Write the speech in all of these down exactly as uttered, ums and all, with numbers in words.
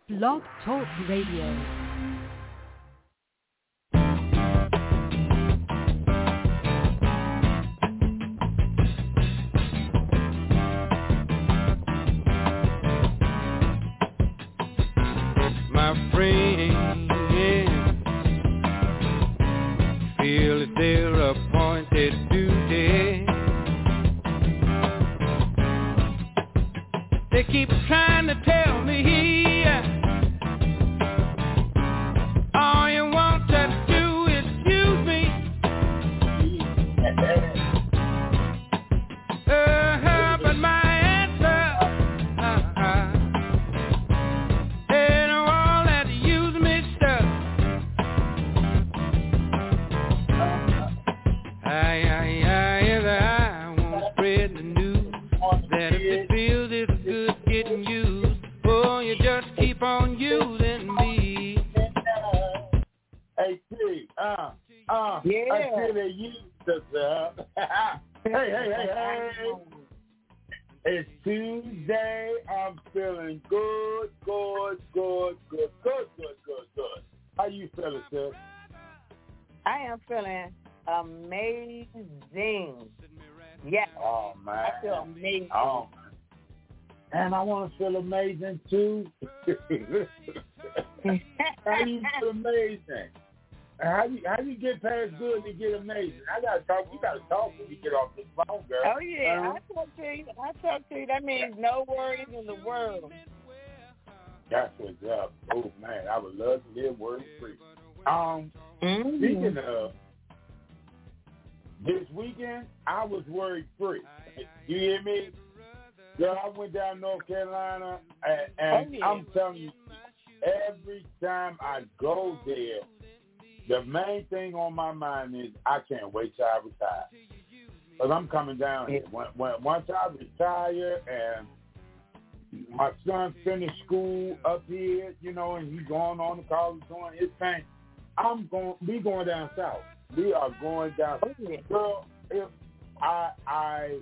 Blog Talk Radio. My friend, yeah, feel it's their appointed duty. They keep trying to tell me all you want to do is use me. Uh-huh, but my answer, uh-huh, ain't all that use me stuff. I, I, I, yes, I won't spread the news that if it feels it's good getting used, oh, you just keep on using me. Hey, T, uh, uh, Yeah. until they use us, uh. hey, hey, hey, hey. It's Tuesday. I'm feeling good, good, good, good, good, good, good, good. How you feeling, sis? I am feeling amazing. Yes, Oh, man. I feel amazing. Oh, and I want to feel amazing, too. How you feel amazing? How you how you get past good and get amazing? I gotta talk. We gotta talk when we get off this phone, girl. Oh yeah, Um, I talk to you. I talk to you. That means no worries in the world. That's what's up. Oh man, I would love to live worry free. Um, Mm-hmm. speaking of this weekend, I was worry free. You hear me? Girl, I went down to North Carolina, and, and Oh, yeah. I'm telling you, every time I go there, the main thing on my mind is I can't wait till I retire. Because I'm coming down here. When, when, once I retire and my son finished school up here, you know, and he's going on to college, doing his thing, I'm going, we going down south. We are going down. Oh, yeah. Girl, if I, I,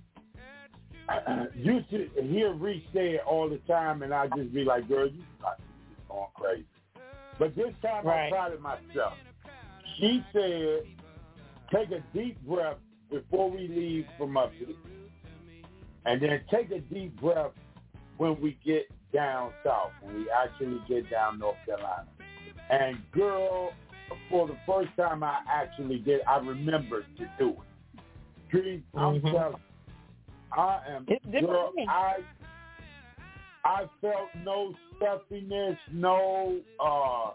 I used to hear Reese say it all the time, and I just be like, girl, you not going crazy. But this time Right. I'm proud of myself. She said, take a deep breath before we leave from up here. And then take a deep breath when we get down south, when we actually get down North Carolina. And girl, for the first time I actually did, I remembered to do it. Dream, I'm Mhm. telling you, I am, It's different girl, thing. I, I felt no stuffiness, no, uh,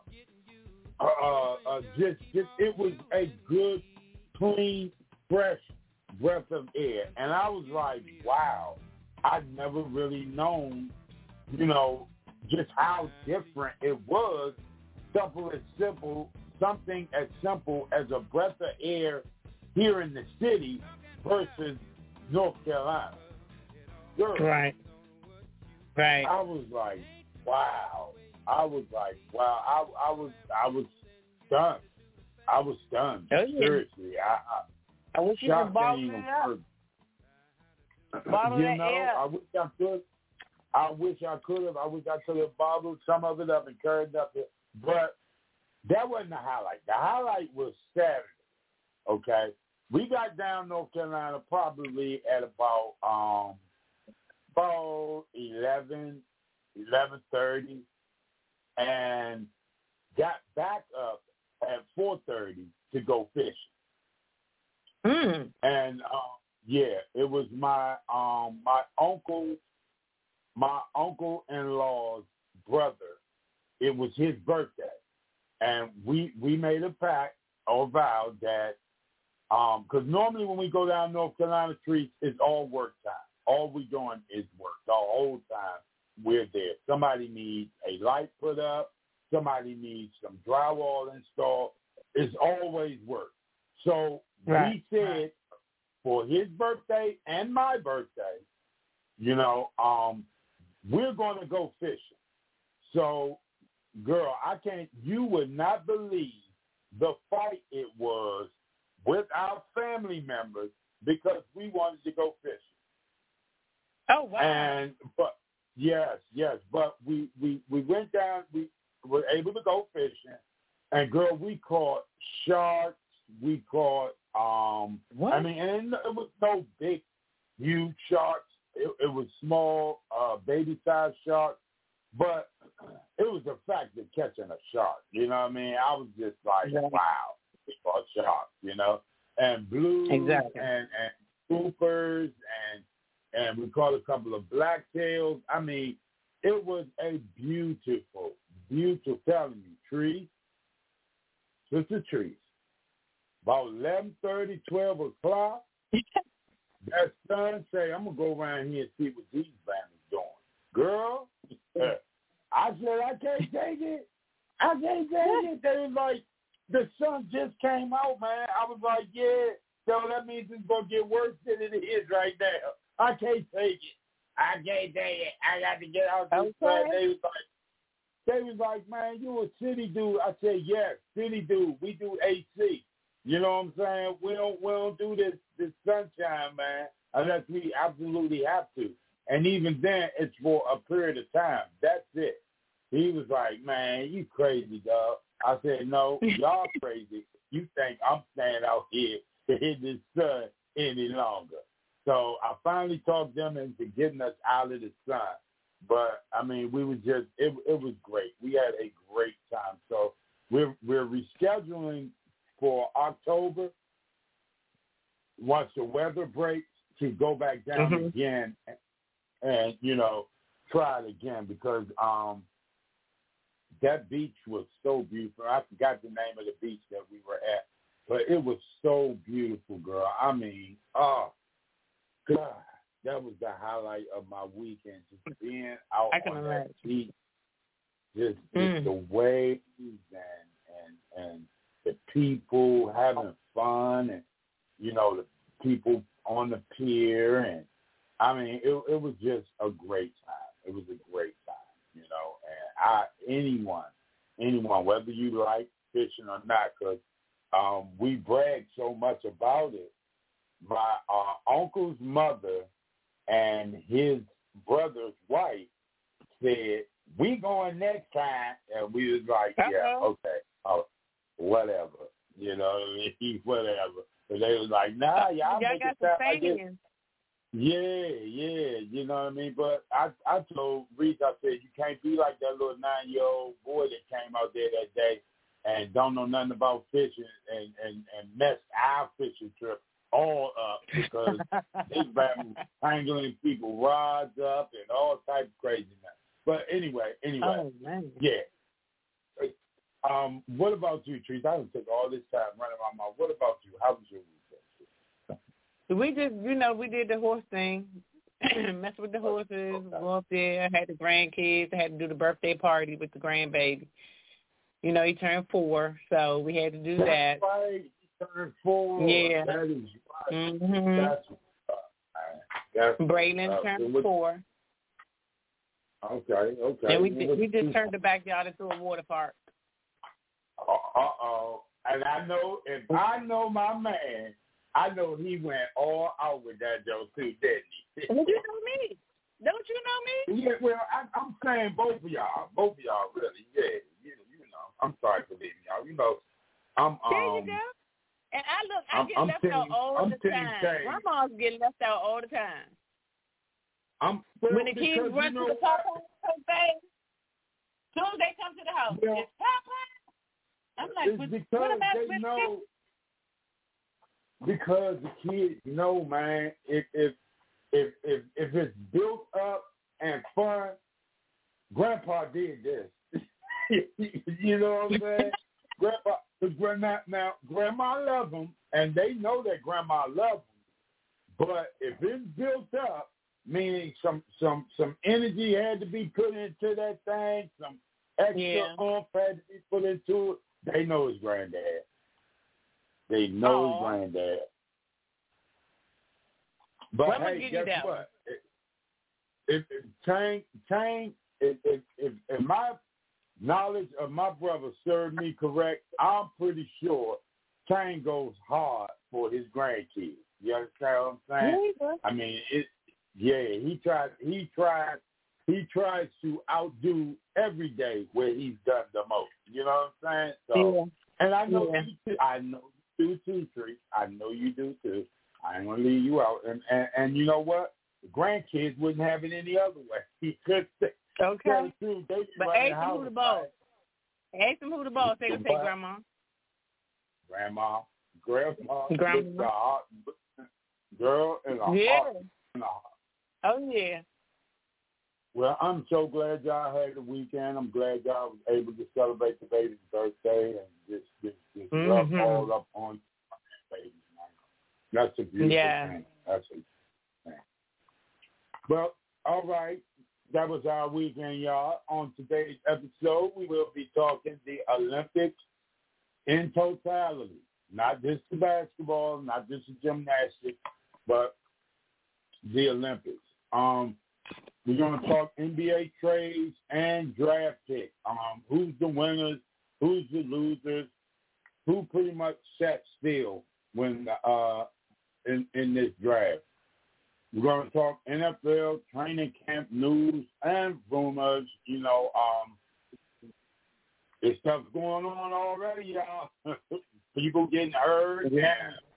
uh, uh, just, just, it was a good, clean, fresh breath of air. And I was like, wow, I'd never really known, you know, just how different it was. Simple as simple, something as simple as a breath of air here in the city versus North Carolina. Girl, Right. Right. I was like, wow. I was like, wow. I, I was, I was stunned. I was stunned. Oh, yeah. Seriously, I, I, I wish you shocked could bottle ain't it even up. further. Bottle you that know, air. I wish I could. I wish I could have. I wish I could have bottled some of it up and carried it up there. But that wasn't the highlight. The highlight was Saturday. Okay, we got down North Carolina probably at about um about eleven, eleven thirty, and got back up at four thirty to go fishing. Mm. And uh, yeah, it was my um my uncle, my uncle-in-law's brother. It was his birthday, and we we made a pact or vow that um because normally when we go down North Carolina streets, it's all work time. All we doing is work. The whole time we're there. Somebody needs a light put up. Somebody needs some drywall installed. It's always work. So Right. we said for his birthday and my birthday, you know, um, we're going to go fishing. So, girl, I can't, you would not believe the fight it was with our family members because we wanted to go fishing. Oh, wow. And, but, Yes, yes. But we, we, we went down, we were able to go fishing. And, girl, we caught sharks. We caught, um, What? I mean, and it was no big, huge sharks. It, it was small, uh, baby-sized sharks. But it was the fact of catching a shark. You know what I mean? I was just like, Yeah. wow, we caught sharks, you know? And blues Exactly. and, and swoopers and and we caught a couple of blacktails. I mean, it was a beautiful, beautiful, telling you, trees, sister trees. About eleven thirty, twelve o'clock, that son say, I'm going to go around here and see what these families doing. Girl, I said, I can't take it. I can't take it. They was like, the sun just came out, man. I was like, yeah, so that means it's going to get worse than it is right now. I can't take it. I can't take it. I got to get out this sun. They was like, they was like, man, you a city dude. I said, yes, city dude. We do A C. You know what I'm saying? We don't, we don't do this, this sunshine, man, unless we absolutely have to. And even then, it's for a period of time. That's it. He was like, man, you crazy, dog. I said, no, y'all crazy. You think I'm staying out here in this sun any longer. So I finally talked them into getting us out of the sun. But, I mean, we were just, it, it was great. We had a great time. So we're, we're rescheduling for October, once the weather breaks, to go back down Mm-hmm. again and, and, you know, try it again because um, that beach was so beautiful. I forgot the name of the beach that we were at, but it was so beautiful, girl. I mean, oh, God, that was the highlight of my weekend, just being out I can on imagine. that beach, just, just Mm. the waves and, and, and the people having fun and, you know, the people on the pier. And, I mean, it, it was just a great time. It was a great time, you know. And I, anyone, anyone, whether you like fishing or not, because um, we brag so much about it. My uh, uncle's mother and his brother's wife said, we going next time. And we was like, yeah, Uh-oh. okay, oh, whatever. You know, whatever. But they was like, nah, y'all Y'all make got it some sound like it. fans. Yeah, yeah, you know what I mean? But I I told Reese, I said, you can't be like that little nine-year-old boy that came out there that day and don't know nothing about fishing and, and, and messed our fishing trip all up because they been tangling people rods up and all types of craziness. But anyway, anyway, Oh, man. yeah. Um, what about you, Trees? I done took all this time running my mouth. What about you? How was your weekend? We just, you know, we did the horse thing, mess with the horses, Okay. go up there, had the grandkids, had to do the birthday party with the grandbaby. You know, he turned four, so we had to do that. That's right. He turned four. Yeah. That is right. Mm-hmm. That's what's up, man. That's what's Braylon up. turned So what- four, Okay, okay. and we Well, did, what we you just do? turned the backyard into a water park. Uh-oh. And I know, if I know my man, I know he went all out with that Joe too, didn't he? Don't you know me? Don't you know me? Yeah, well, I, I'm saying both of y'all, both of y'all, really, yeah, you, you know. I'm sorry for leaving y'all. You know, I'm um. There you go. And I look, I I'm- get I'm left team- out all I'm the team time. Shane. My mom's getting left out all the time. I'm well, When the kids because run you know to the what? Popeye thing, as soon as they come to the house, Well, it's Popeye. I'm like, It's what, because what am I they supposed know. Because the kids know, man, if if if if if it's built up and fun, Grandpa did this. You know what I'm saying? Grandpa, cause grandma, now Grandma loves them, and they know that Grandma loves them. But if it's built up, meaning some some some energy had to be put into that thing, some extra Yeah. oomph had to be put into it, they know his granddad. They know Aw. his granddad. But Well, I'm gonna hey, give you guess that what? If, if Tang, Tang, if, if, if, if my knowledge of my brother served me correct, I'm pretty sure Tang goes hard for his grandkids. You understand what I'm saying? to? I mean, it. Yeah, he tried. He tried he tries to outdo every day where he's done the most. You know what I'm saying? So, yeah. and I know yeah. you too. I know you do too, Tree. I know you do too. I ain't gonna leave you out. And and, and you know what? The grandkids wouldn't have it any other way. He could say, okay. Too, they but ask them who the boss. Ask them who the boss. They would say grandma. Grandma. Grandma. Grandma. Girl and a yeah. heart and a heart. Oh yeah. Well, I'm so glad y'all had the weekend. I'm glad y'all was able to celebrate the baby's birthday and just just, just mm-hmm. rub all up on the baby. That's a beautiful yeah. thing. That's a thing. Well, all right. That was our weekend, y'all. On today's episode, we will be talking the Olympics in totality. Not just the basketball, not just the gymnastics, but the Olympics. Um, we're going to talk N B A trades and draft picks. Um, who's the winners? Who's the losers? Who pretty much sat still when uh, in, in this draft? We're going to talk N F L training camp news and rumors. You know, um, there's stuff going on already, y'all. People getting hurt. Yeah.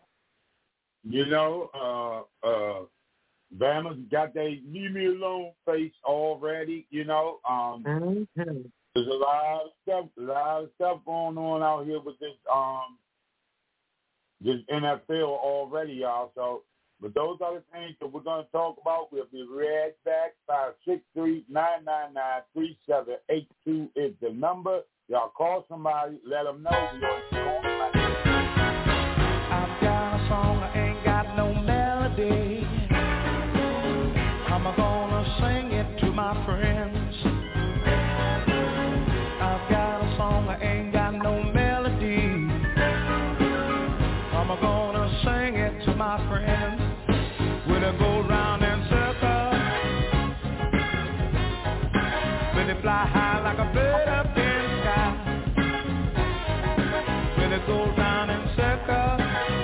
You know, uh, uh, Bama's got their leave me alone face already. You know, um, mm-hmm. there's a lot of stuff, a lot of stuff going on out here with this, um, this N F L already, y'all. So. But those are the things that we're going to talk about. We'll be right back. five six three, nine nine nine, three seven eight two is the number. Y'all call somebody. Let them know. We're going to I've got a song. I ain't got no melody. I'm going to sing it to my friends. I've got a song. I ain't got no melody. I'm going to sing it to my friends. When I go round in circles, when they fly high like a bird up in the sky, when they go round in circles,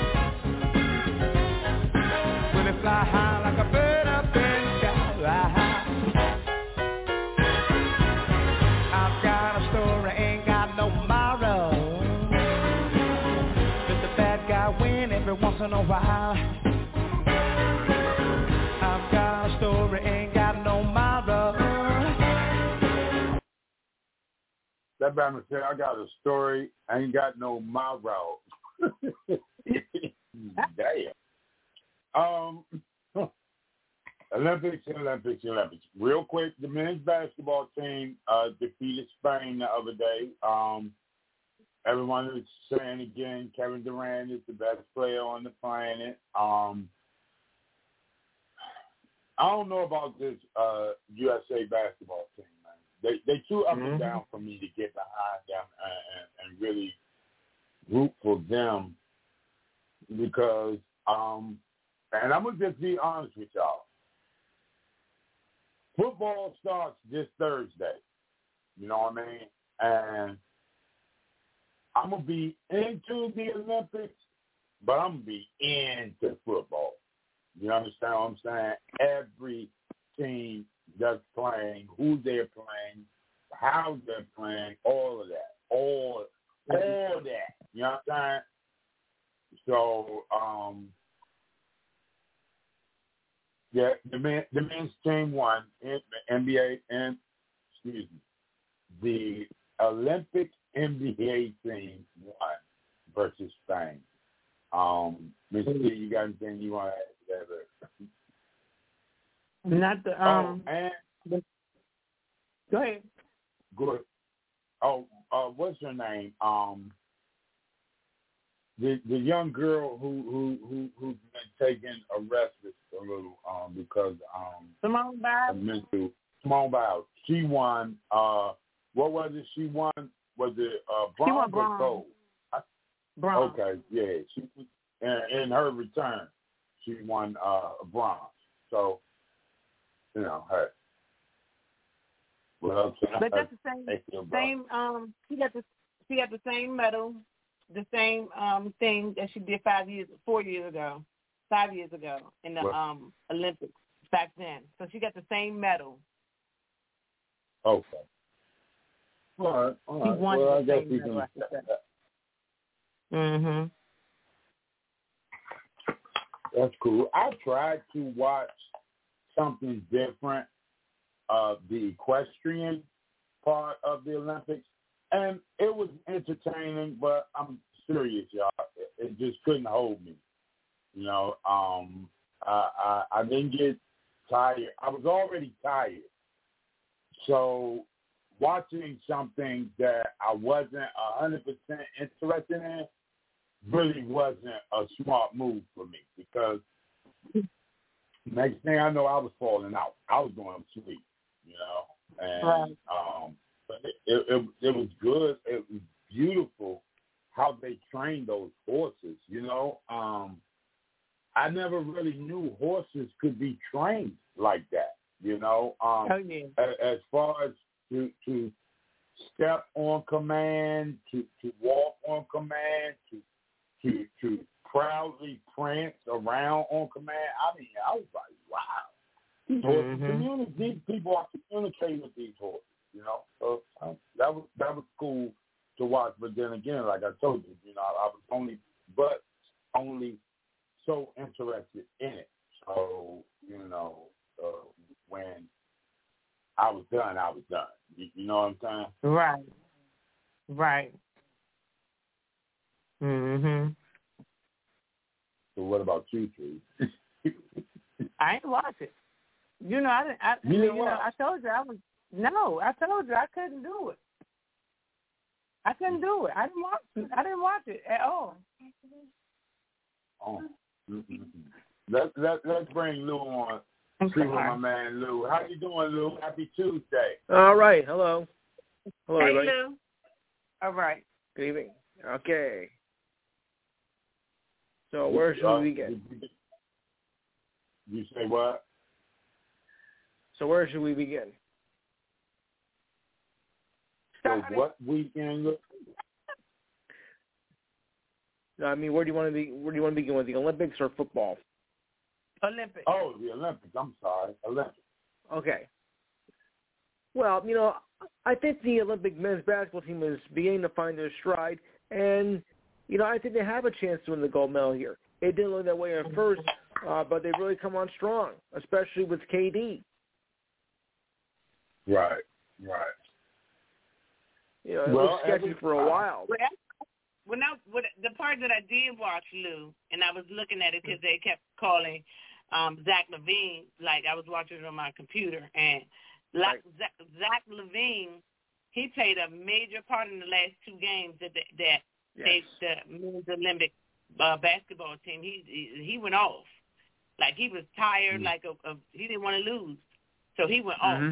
when they fly high like a bird up in the sky. I've got a story, ain't got no morrow. Let the bad guy win every once in a while. That Bama said, I got a story. I ain't got no morrow. Damn. Um, Olympics, Olympics, Olympics. Real quick, the men's basketball team uh, defeated Spain the other day. Um, everyone is saying again, Kevin Durant is the best player on the planet. Um, I don't know about this uh, U S A basketball team. They they too up mm-hmm. and down for me to get behind them and, and, and really root for them because, um, and I'm going to just be honest with y'all. Football starts this Thursday. You know what I mean? And I'm going to be into the Olympics, but I'm going to be into football. You understand what I'm saying? Every team that's playing, who they're playing, how they're playing, all of that, all, all that. You know what I'm saying? So, um, yeah, the men, the men's team won. N B A and excuse me, the Olympic N B A team won versus Spain. Um, Mister T, you got anything you want to add to that? Not the um. Oh, and the, go ahead. Good. Oh, uh, what's her name? Um, the the young girl who who who who's been taken arrested a little um because um Simone Biles. Mental Simone Biles. She won. Uh, what was it? She won. Was it uh, bronze, she won or bronze. gold? Bronze. Okay, yeah. She in, in her return, she won uh, bronze. So. You know, her. Well, but that's the same. Same. Um, she got the she got the same medal, the same um thing that she did five years, four years ago, five years ago in the what? um Olympics back then. So she got the same medal Okay. All right. All right. He won well, I the guess same we medal. can. Mm-hmm. That's cool. I tried to watch something different of the equestrian part of the Olympics, and it was entertaining, but I'm serious, y'all. It, it just couldn't hold me. You know, um, I, I, I didn't get tired. I was already tired. So watching something that I wasn't one hundred percent interested in really wasn't a smart move for me, because next thing I know, I was falling out. I was going to sleep, you know. And right. um, but it, it, it was good. It was beautiful how they trained those horses, you know. Um, I never really knew horses could be trained like that, you know. Um, oh, yeah. as, as far as to, to step on command, to, to walk on command, to to to proudly prance around on command. I mean, I was like, wow. These horses Mm-hmm. communicate. These people are communicating with these horses, you know. So um, that was that was cool to watch. But then again, like I told you, you know, I was only but only so interested in it. So you know, uh, when I was done, I was done. You, you know what I'm saying? Right. Right. Mhm. So what about you, Tree? I ain't watch it. You know, I didn't. I, You you didn't know, watch? I told you I was. No, I told you I couldn't do it. I couldn't do it. I didn't watch. I didn't watch it at all. Oh. Mm-hmm. Let let let's bring Lou on. I'm See what sorry. my man Lou. How you doing, Lou? Happy Tuesday. All right. Hello. Hello, Hey, everybody. Lou. All right. Good evening. Okay. So where should Uh, we begin? You say what? So where should we begin? So what weekend? Look? I mean, where do you want to be? Where do you want to begin with, the Olympics or football? Olympics. Oh, the Olympics. I'm sorry, Olympics. Okay. Well, you know, I think the Olympic men's basketball team is beginning to find their stride, and you know, I think they have a chance to win the gold medal here. It didn't look that way at first, uh, but they've really come on strong, especially with K D. Right, right. You know, it Well, was sketchy every- for a while. Well, when I, when the part that I did watch, Lou, and I was looking at it because they kept calling um, Zach LaVine, like I was watching it on my computer, and Right. Zach, Zach LaVine, he played a major part in the last two games that the, that Yes. they, the men's Olympic uh, basketball team. He, he he went off, like he was tired, Mm-hmm. like a, a, he didn't want to lose, so he went Mhm. off.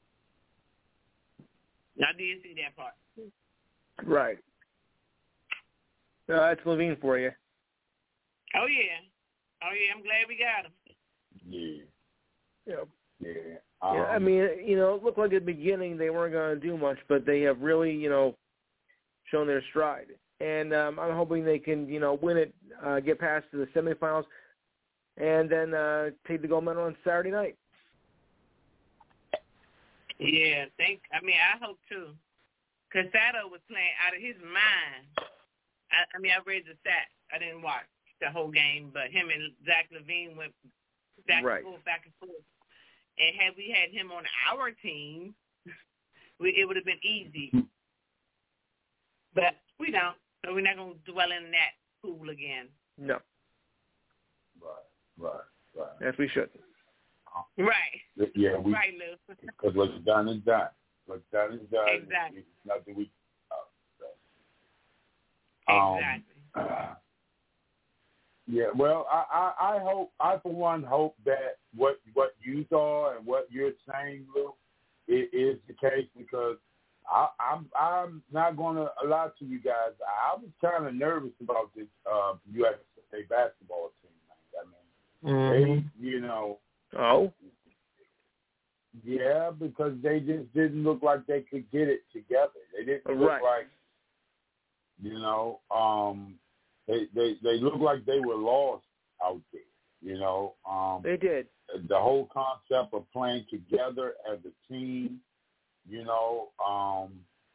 I did see that part. Right. No, that's Levine for you. Oh yeah, oh yeah. I'm glad we got him. Yeah, Yeah. yeah. Yeah, I Um, mean, you know, it looked like at the beginning they weren't going to do much, but they have really, you know, shown their stride. And um, I'm hoping they can, you know, win it, uh, get past to the semifinals, and then uh, take the gold medal on Saturday night. Yeah, think. I mean, I hope too. Casado was playing out of his mind. I, I mean, I read the stats. I didn't watch the whole game, but him and Zach LaVine went back Right. and forth, back and forth. And had we had him on our team, we, it would have been easy. But we don't, so we're not going to dwell in that pool again. No, right, right, right. as we should. Right. Yeah, we. Right, Lou. Because what's done is done. What's done is done. Exactly. There's nothing we. Uh, so. um, Exactly. Uh, yeah, well, I, I, I hope, I for one hope that what what you saw and what you're saying, Lou, it is the case, because I, I'm I'm not going to lie to you guys. I was kind of nervous about this uh, U S A basketball team. I mean, Mm-hmm. they, you know, Oh, yeah, because they just didn't look like they could get it together. They didn't look Right. like, you know, um, they they they looked like they were lost out there. You know, um, they did. the whole concept of playing together as a team You know, um,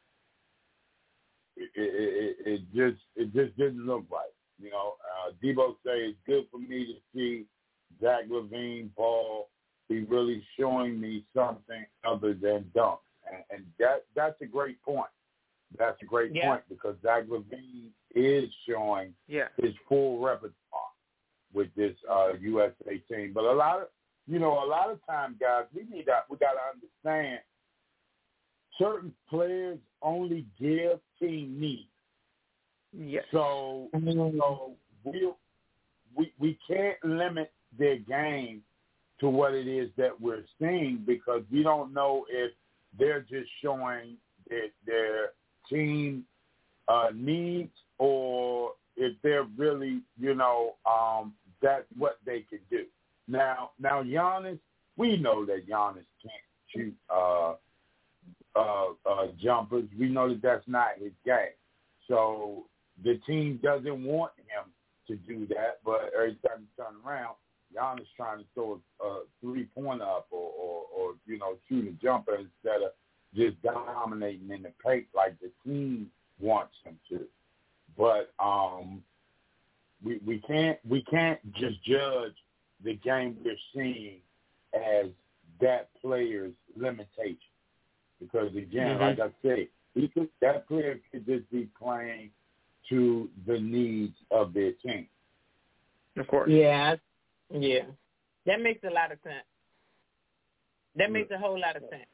it, it, it, it just it just didn't look right. You know, uh, Debo say it's good for me to see Zach LaVine ball. He really showing me something other than dunk, and, and that that's a great point. That's a great yeah. point because Zach LaVine is showing yeah. his full repertoire with this uh, U S A team. But a lot of, you know, a lot of times, guys, we need that. We got to understand certain players only give team needs. Yes. So, so we we we can't limit their game to what it is that we're seeing because we don't know if they're just showing their, their team uh, needs or if they're really, you know, um, that's what they can do. Now, now Giannis, we know that Giannis can't shoot uh, uh, uh, jumpers. We know that that's not his game. So the team doesn't want him to do that, but every time you turn around, Giannis trying to throw a, a three-pointer up or, or, or, you know, shoot a jumper instead of just dominating in the paint like the team wants him to. But um, we we can't we can't just judge the game we're seeing as that player's limitation because again, mm-hmm. like I said, he could, that player could just be playing to the needs of their team. Of course. Yeah, yeah, that makes a lot of sense. That makes a whole lot of sense.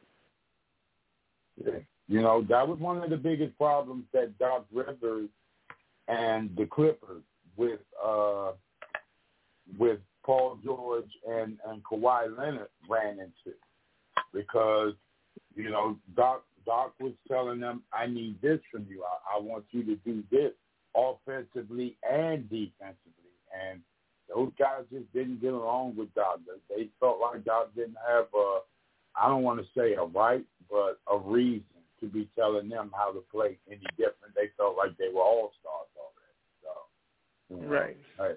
Yeah. You know, that was one of the biggest problems that Doc Rivers and the Clippers with uh, with Paul George and, and Kawhi Leonard ran into because, you know, Doc Doc was telling them, I need this from you. I, I want you to do this offensively and defensively. And those guys just didn't get along with Doc. They felt like Doc didn't have a, I don't want to say a right, but a reason to be telling them how to play any different. They felt like they were all-stars already. So, you know, right. Hey.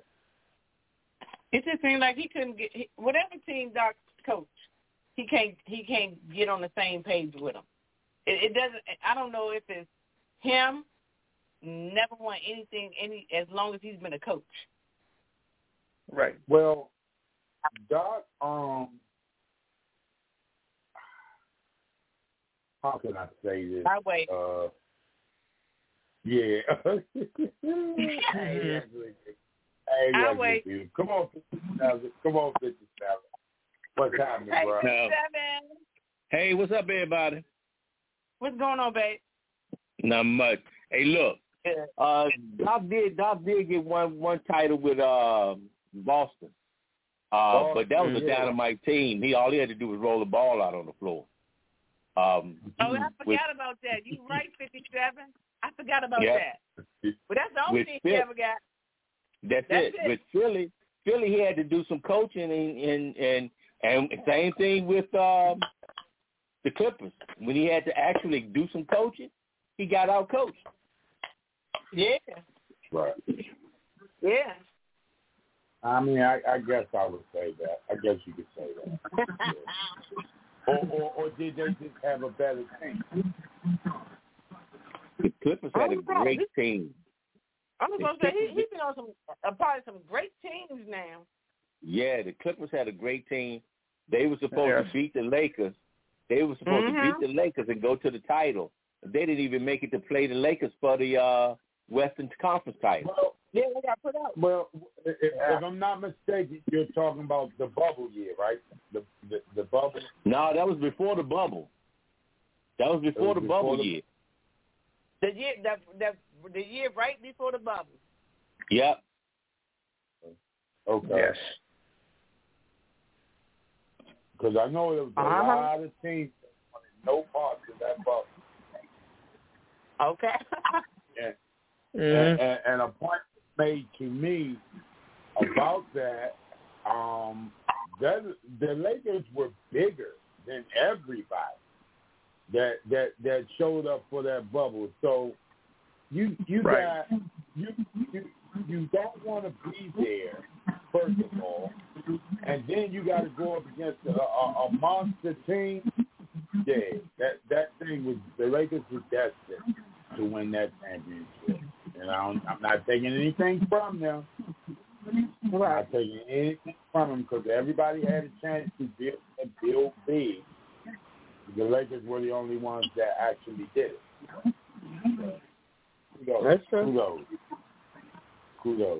It just seemed like he couldn't get he, whatever team Doc coach. He can't he can't get on the same page with them. It, it doesn't. I don't know if it's him. Never won anything any as long as he's been a coach. Right. Well, Doc. Um. How can I say this? I wait. Uh, yeah. Hey, Hey, I wait. You. Come on, fifty-seven. Come on, fifty-seven. What's happening, hey, bro? fifty-seven. Hey, what's up, everybody? What's going on, babe? Not much. Hey, look. Uh, Doc did Doc did get one one title with uh, Boston, uh, Boston, but that was a yeah. dynamite team. He all he had to do was roll the ball out on the floor. Um, oh, I forgot with, about that. You right, fifty-seven. I forgot about yeah. that. But that's the only With thing Phil, he ever got. That's, That's it. it. With Philly, Philly, he had to do some coaching, and and and, and same thing with um, the Clippers. When he had to actually do some coaching, he got out coached. Yeah. Right. Yeah. I mean, I, I guess I would say that. I guess you could say that. or, or, or did they just have a better team? The Clippers had a great team. I was going to say, he, he's been on some, a part of some great teams now. Yeah, the Clippers had a great team. They were supposed yeah. to beat the Lakers. They were supposed mm-hmm. to beat the Lakers and go to the title. They didn't even make it to play the Lakers for the uh, Western Conference title. Well, yeah, they got put out. Well, if, if I'm not mistaken, you're talking about the bubble year, right? The the, the bubble. No, that was before the bubble. That was before was the before bubble the... year. The year, the, the, the year right before the bubble. Yep. Okay. Yes. Because I know there was a uh-huh. lot of teams that wanted no parts of that bubble. Okay. and, Mm-hmm. and, and, and a point made to me about that, um, that the Lakers were bigger than everybody that that that showed up for that bubble. So you you Right. got you you you don't want to be there first of all, and then you got to go up against a, a, a monster team. Yeah, that that thing was the Lakers were destined to win that championship, and I don't, I'm not taking anything from them. I'm not taking anything from them because everybody had a chance to build and build big. The Lakers were the only ones that actually did it. So, kudos, That's true. kudos, kudos.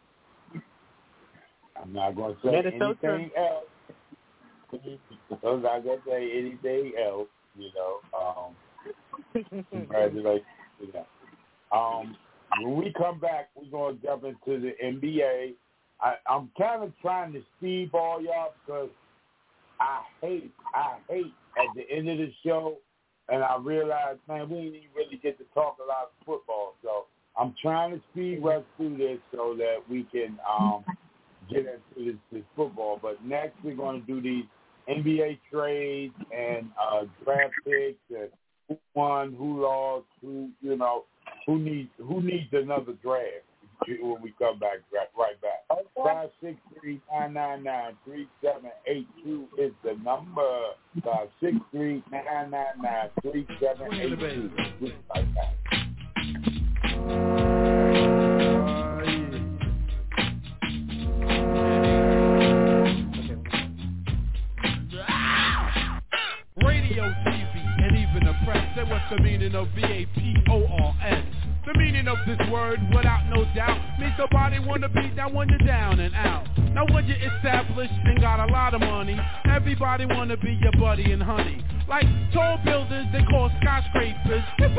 I'm not going to say That is so anything true. else. I'm not going to say anything else. You know, um, congratulations to them. Um, when we come back, we're going to jump into the N B A. I, I'm kind of trying to speedball y'all because I hate, I hate at the end of the show, and I realize, man, we didn't even really get to talk a lot of football. So I'm trying to speed rush through this so that we can um, get into this, this football. But next, we're going to do these N B A trades and uh, draft picks and who won, who lost, who you know, who needs who needs another draft when we come back right, right back. Five six three nine nine nine three seven eight two is the number. Five six three nine nine nine three seven eight two. Right back. Radio, T V, and even the press. Say what's the meaning of V A P O R S? The meaning of this word, without no doubt, means nobody wanna be down when you're down and out. Now when you're established and got a lot of money, everybody wanna be your buddy and honey. Like tall buildings, they call skyscrapers.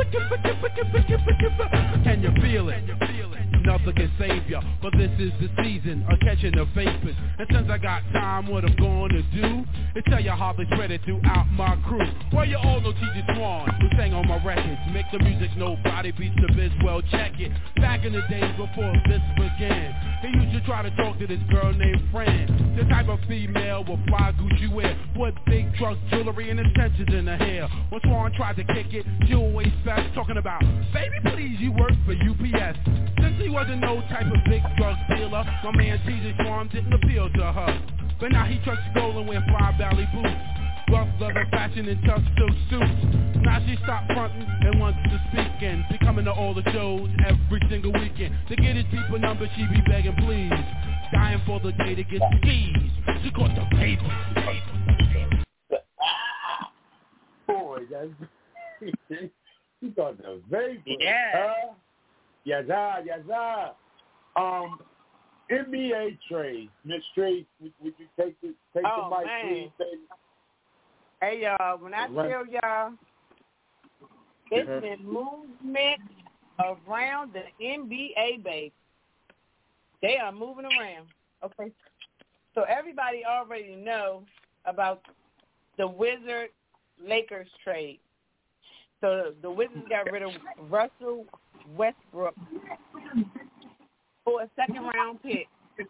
Can you feel it? Nothing can save ya, but this is the season of catching the vapors. And since I got time, what I'm gonna do is tell you how they spread it throughout my crew. Well, you all know T J Swan, who sang on my records. Make the music nobody beats the biz, well check it. Back in the days before this began, they used to try to talk to this girl named Fran. The type of female with fly Gucci wear, with big trucks, jewelry, and extensions in her hair. When Swan tried to kick it, she always fast, talking about, baby please, you work for U P S. Since he wasn't no type of big drug dealer, my man T J Swan didn't appeal to her. But now he trucks stolen with fly belly boots, rough leather fashion and tough silk suits. Now she stopped fronting and wants to speak and be coming to all the shows every single weekend. To get his people number, she be begging please, dying for the day to get squeezed. She caught the paper. Boy, that's you got the vapor. Yeah. Huh? Yes, sir. Yes, sir. Um, N B A trades. Miss Trace, would, would you take the take Oh, the mic, man. please, baby? Hey, y'all, when I Right. tell y'all, it's Mhm. been movement around the N B A, baby. They are moving around. Okay. So everybody already know about the Wizard Lakers trade. So the Wizards got rid of Russell Westbrook for a second round pick.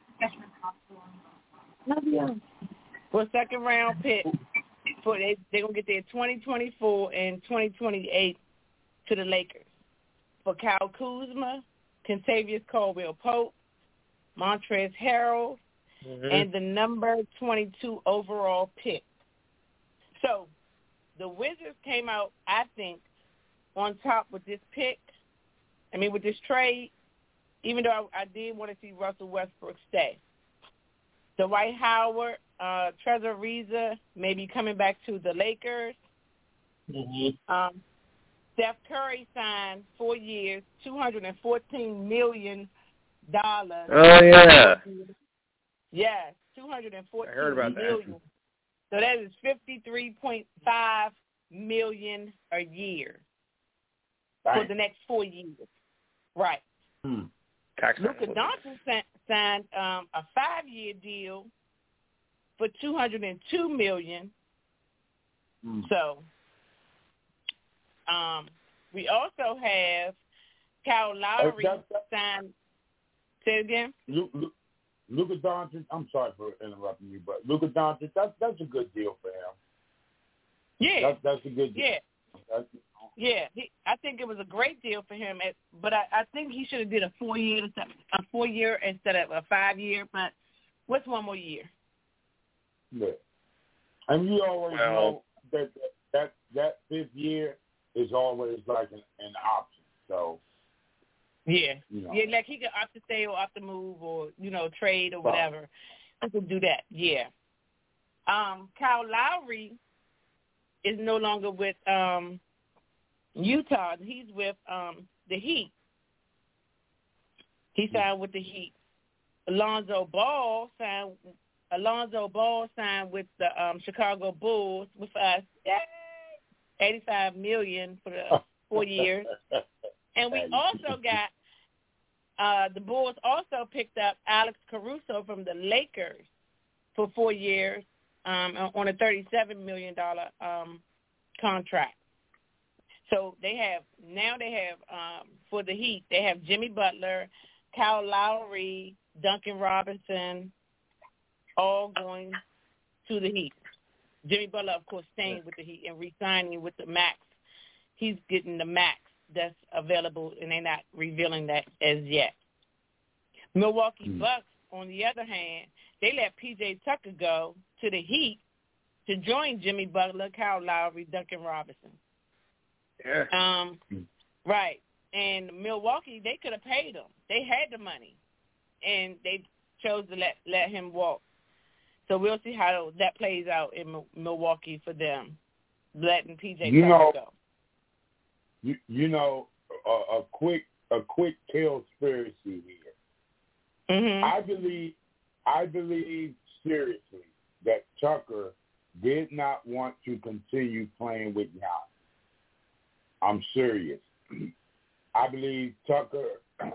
For a second round pick. For they they're gonna get their twenty twenty-four and twenty twenty-eight to the Lakers. For Kyle Kuzma, Kentavious Caldwell-Pope, Montrezl Harrell, Mm-hmm. and the number twenty-two overall pick. So the Wizards came out, I think, on top with this pick. I mean, with this trade, even though I, I did want to see Russell Westbrook stay. Dwight Howard, uh, Trezor Ariza may be coming back to the Lakers. Mm-hmm. Um, Steph Curry signed four years, two hundred fourteen million dollars. Oh, yeah. Yes, two hundred fourteen I heard about that. million. So that is fifty-three point five million dollars a year Right. for the next four years. Right. Hmm. Tax Luka Doncic signed um, a five-year deal for two hundred two million dollars. Hmm. So um, we also have Kyle Lowry Uh, that- that- signed. Say it again. Luke, Luke, Luka Doncic, I'm sorry for interrupting you, but Luka Doncic, that's that's a good deal for him. Yeah. That's that's a good deal. Yeah. That's, Yeah, he, I think it was a great deal for him, at, but I, I think he should have did a four year, a four year instead of a five year. But what's one more year? yeah. And you always Well- know that, that that that fifth year is always like an, an option. So yeah, you know. yeah, like he could opt to stay or opt to move or you know trade or whatever. He could do that. Yeah. Um, Kyle Lowry is no longer with um, Utah. He's with um, the Heat. He signed with the Heat. Alonzo Ball signed. Alonzo Ball signed with the um, Chicago Bulls with us. Yay! eighty-five million dollars for the four years. And we also got uh, the Bulls also picked up Alex Caruso from the Lakers for four years um, on a thirty-seven million dollars um, contract. So they have now they have um, for the Heat they have Jimmy Butler, Kyle Lowry, Duncan Robinson, all going to the Heat. Jimmy Butler, of course, staying with the Heat and re-signing with the max. He's getting the max that's available, and they're not revealing that as yet. Milwaukee mm. Bucks, on the other hand, they let P J Tucker go to the Heat to join Jimmy Butler, Kyle Lowry, Duncan Robinson. Yeah. Um, mm. Right. And Milwaukee, they could have paid him. They had the money, and they chose to let, let him walk. So we'll see how that plays out in Milwaukee for them, letting P J you Tucker know, go. You, you know, a, a quick a quick conspiracy here. Mm-hmm. I believe I believe seriously that Tucker did not want to continue playing with Giannis. I'm serious. I believe Tucker.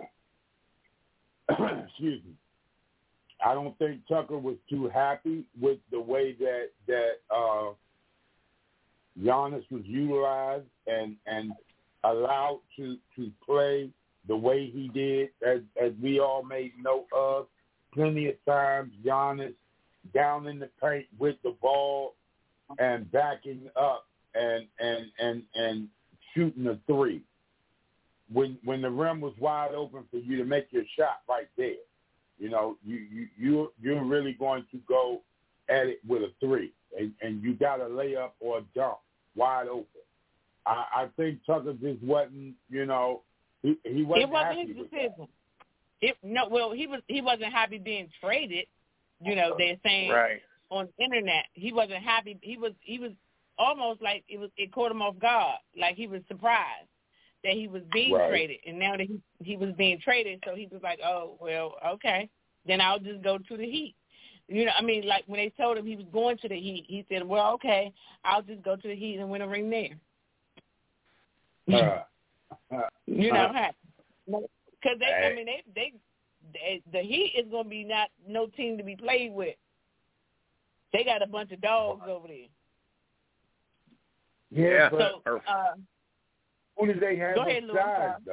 excuse me. I don't think Tucker was too happy with the way that that uh, Giannis was utilized and, and allowed to, to play the way he did, as, as we all made note of. Plenty of times, Giannis down in the paint with the ball and backing up and and and, and shooting a three when when the rim was wide open for you to make your shot right there. You know, you, you, you're, you're really going to go at it with a three, and, and you got a layup or a dunk wide open. I, I think Tucker just wasn't, you know, he, he wasn't It wasn't happy his with decision. that. It, no, well, he was he wasn't happy being traded. You know, they're saying Right. on the internet he wasn't happy. He was he was almost like it was it caught him off guard, like he was surprised that he was being Right. traded, and now that he he was being traded, so he was like, oh well, okay, then I'll just go to the Heat. You know, I mean, like when they told him he was going to the Heat, he said, well, okay, I'll just go to the Heat and win a ring there. Uh, uh, you know, uh, because they, I mean, they, they, they, the Heat is going to be not no team to be played with. They got a bunch of dogs over there. Yeah, but so, uh, who did they have go ahead, upside, Louis. though?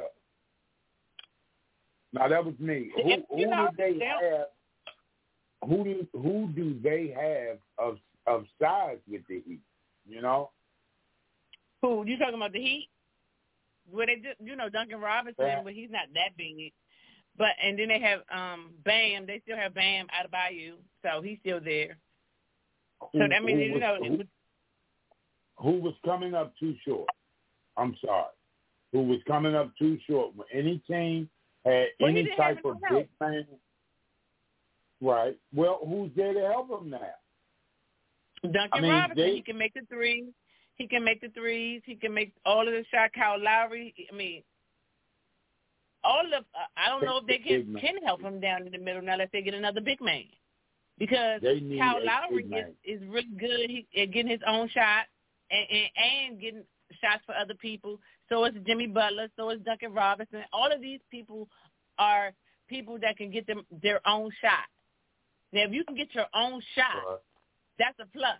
No, that was me. Who, If, who you know, did they they have? Who do who do they have of of size with the Heat? You know, who you talking about? The Heat? Where they just, you know, Duncan Robinson, Yeah. but he's not that big. But and then they have um Bam. They still have Bam out of Bayou, so he's still there. who, So that means who you was, know. who, who was coming up too short? I'm sorry. Who was coming up too short? When any team had Well, he any didn't type have of any big man, right? Well, who's there to help him now? Duncan I mean, Robinson, they- he can make the threes. He can make the threes. He can make all of the shots. Kyle Lowry, I mean, all of. Uh, I don't know if they can Big can help him down in the middle now unless they get another big man, because They need Kyle a Lowry big man. is, is really good he, at getting his own shot and, and and getting shots for other people. So is Jimmy Butler. So is Duncan Robinson. All of these people are people that can get them their own shot. Now, if you can get your own shot, Right. that's a plus.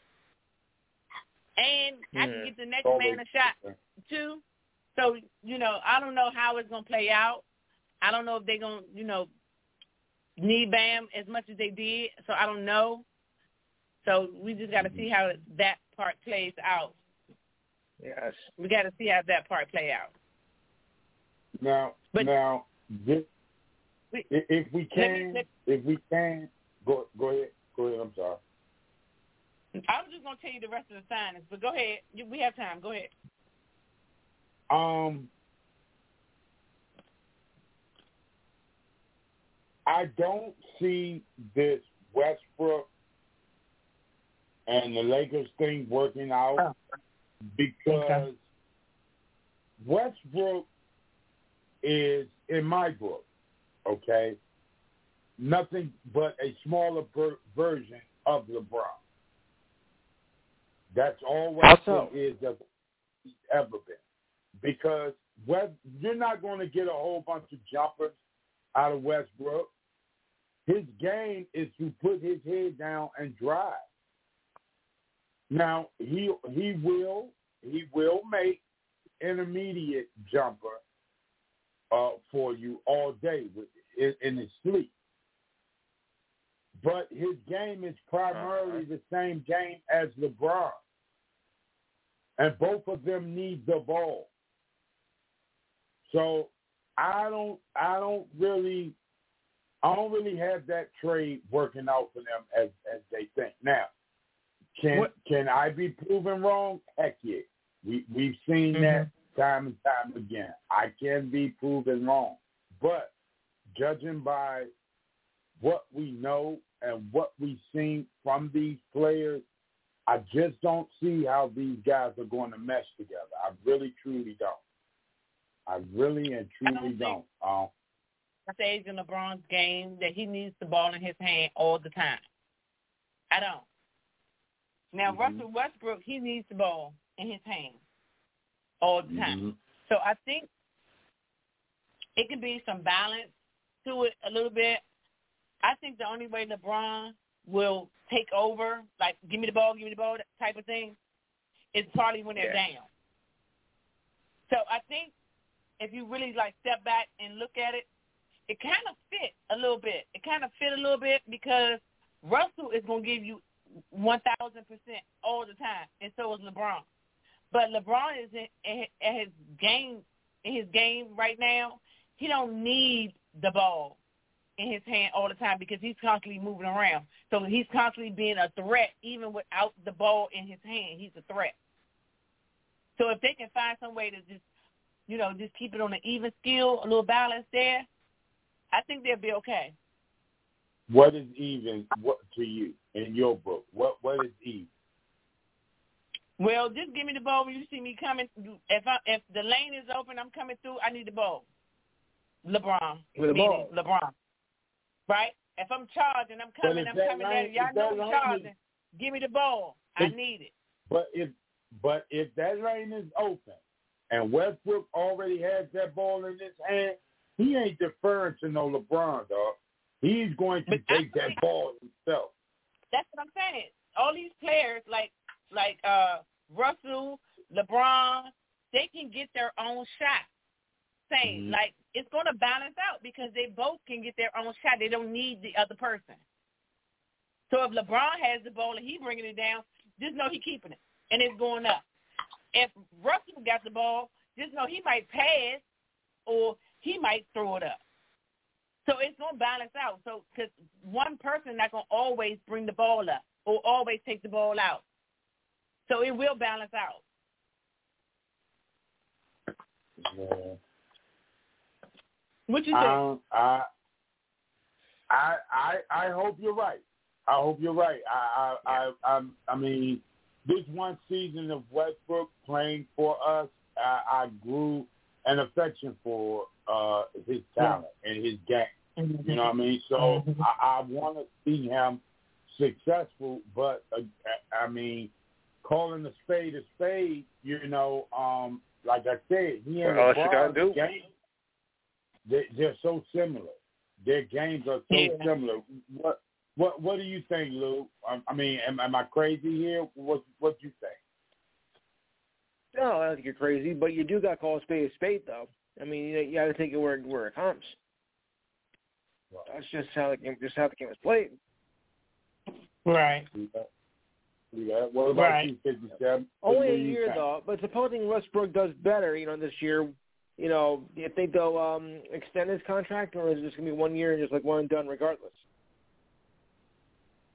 And I can Yeah. get the next Totally man a shot different. too. So, you know, I don't know how it's going to play out. I don't know if they're going to, you know, need Bam as much as they did. So I don't know. So we just got to see how that part plays out. Yes. We got to see how that part play out. Now, But- now, this, We- if, if we Let me- can, let- if we can, go go ahead, go ahead. I'm sorry. I was just gonna tell you the rest of the signings, but go ahead. You, we have time. Go ahead. Um, I don't see this Westbrook and the Lakers thing working out oh. because okay. Westbrook is, in my book, okay, nothing but a smaller per- version of LeBron. That's all Westbrook is that he's ever been. Because West, you're not going to get a whole bunch of jumpers out of Westbrook. His game is to put his head down and drive. Now he he will he will make intermediate jumper uh, for you all day with, in, in his sleep. But his game is primarily the same game as LeBron. And both of them need the ball. So I don't I don't really I don't really have that trade working out for them as, as they think. Now, can what? can I be proven wrong? Heck yeah. We we've seen mm-hmm. that time and time again. I can be proven wrong. But judging by what we know and what we've seen from these players, I just don't see how these guys are going to mesh together. I really, truly don't. I really and truly I don't. don't. Um, stage in LeBron's game that he needs the ball in his hand all the time. I don't. Now, mm-hmm. Russell Westbrook, he needs the ball in his hand all the time. Mm-hmm. So I think it can be some balance to it a little bit. I think the only way LeBron will take over, like give me the ball, give me the ball type of thing, is probably when they're yeah. down. So I think if you really like step back and look at it, it kind of fit a little bit. It kind of fit a little bit because Russell is going to give you one thousand percent all the time, and so is LeBron. But LeBron is in, in his game, in his game right now, he don't need the ball in his hand all the time because he's constantly moving around. So he's constantly being a threat even without the ball in his hand. He's a threat. So if they can find some way to just, you know, just keep it on an even scale, a little balance there, I think they'll be okay. What is even what to you in your book? What what is even? Well, just give me the ball when you see me coming. If I, if the lane is open, I'm coming through. I need the ball. LeBron, with the ball, LeBron, right? If I'm charging, I'm coming. I'm coming lane, at y'all know I'm charging. Is, give me the ball. if, I need it. But if but if that lane is open and Westbrook already has that ball in his hand, he ain't deferring to no LeBron, dog. He's going to but take I, that ball himself. That's what I'm saying. All these players, like like uh, Russell, LeBron, they can get their own shot. Same. Mm-hmm. Like, it's going to balance out because they both can get their own shot. They don't need the other person. So if LeBron has the ball and he bringing it down, just know he keeping it, and it's going up. If Russell got the ball, just know he might pass or he might throw it up. So it's going to balance out. So because one person not going to always bring the ball up or always take the ball out. So it will balance out. Yeah. What you think? Um, I, I, I, I hope you're right. I hope you're right. I, I, I, I, I mean, this one season of Westbrook playing for us, I, I grew an affection for uh, his talent yeah. and his game. Mm-hmm. You know what I mean? So mm-hmm. I, I want to see him successful, but uh, I mean, calling a spade a spade, you know, um, like I said, he and well, LeBron's game, they, they're so similar. Their games are so yeah. similar. What what what do you think, Lou? I, I mean, am, am I crazy here? What what do you think? No, I don't think you're crazy, but you do got to call a spade a spade, though. I mean, you, you got to take it where where it comes. Well, that's just how the game, just how the game is played. Right. Yeah. What about right. you, fifty-seven? Only a year, though. But supposing Westbrook does better, you know, this year, you know, do you think they'll um, extend his contract, or is it just going to be one year and just like one and done regardless?